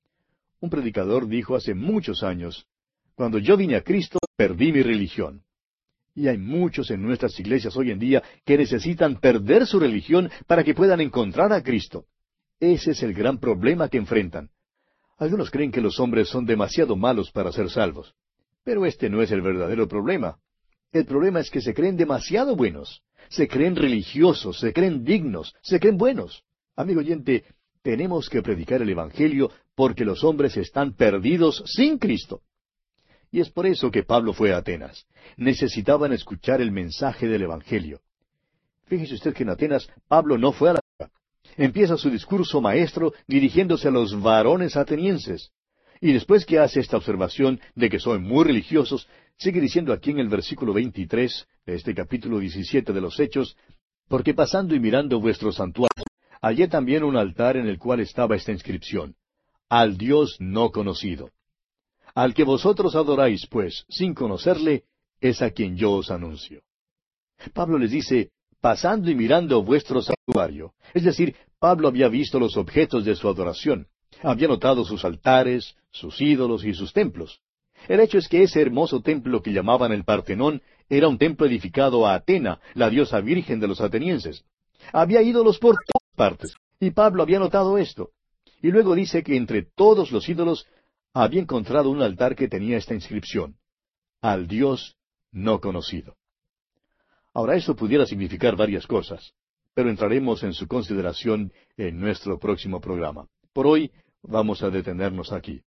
Un predicador dijo hace muchos años, cuando yo vine a Cristo, perdí mi religión. Y hay muchos en nuestras iglesias hoy en día que necesitan perder su religión para que puedan encontrar a Cristo. Ese es el gran problema que enfrentan. Algunos creen que los hombres son demasiado malos para ser salvos. Pero este no es el verdadero problema. El problema es que se creen demasiado buenos. Se creen religiosos, se creen dignos, se creen buenos. Amigo oyente, tenemos que predicar el Evangelio porque los hombres están perdidos sin Cristo. Y es por eso que Pablo fue a Atenas. Necesitaban escuchar el mensaje del Evangelio. Fíjese usted que en Atenas Pablo no fue a la guerra. Empieza su discurso maestro dirigiéndose a los varones atenienses. Y después que hace esta observación de que son muy religiosos, sigue diciendo aquí en el versículo 23 de este capítulo 17 de los Hechos, porque pasando y mirando vuestro santuario, hallé también un altar en el cual estaba esta inscripción, al Dios no conocido. Al que vosotros adoráis, pues, sin conocerle, es a quien yo os anuncio. Pablo les dice, pasando y mirando vuestro santuario. Es decir, Pablo había visto los objetos de su adoración. Había notado sus altares, sus ídolos y sus templos. El hecho es que ese hermoso templo que llamaban el Partenón era un templo edificado a Atena, la diosa virgen de los atenienses. Había ídolos por todas partes, y Pablo había notado esto. Y luego dice que entre todos los ídolos había encontrado un altar que tenía esta inscripción, al Dios no conocido. Ahora, eso pudiera significar varias cosas, pero entraremos en su consideración en nuestro próximo programa. Por hoy, vamos a detenernos aquí.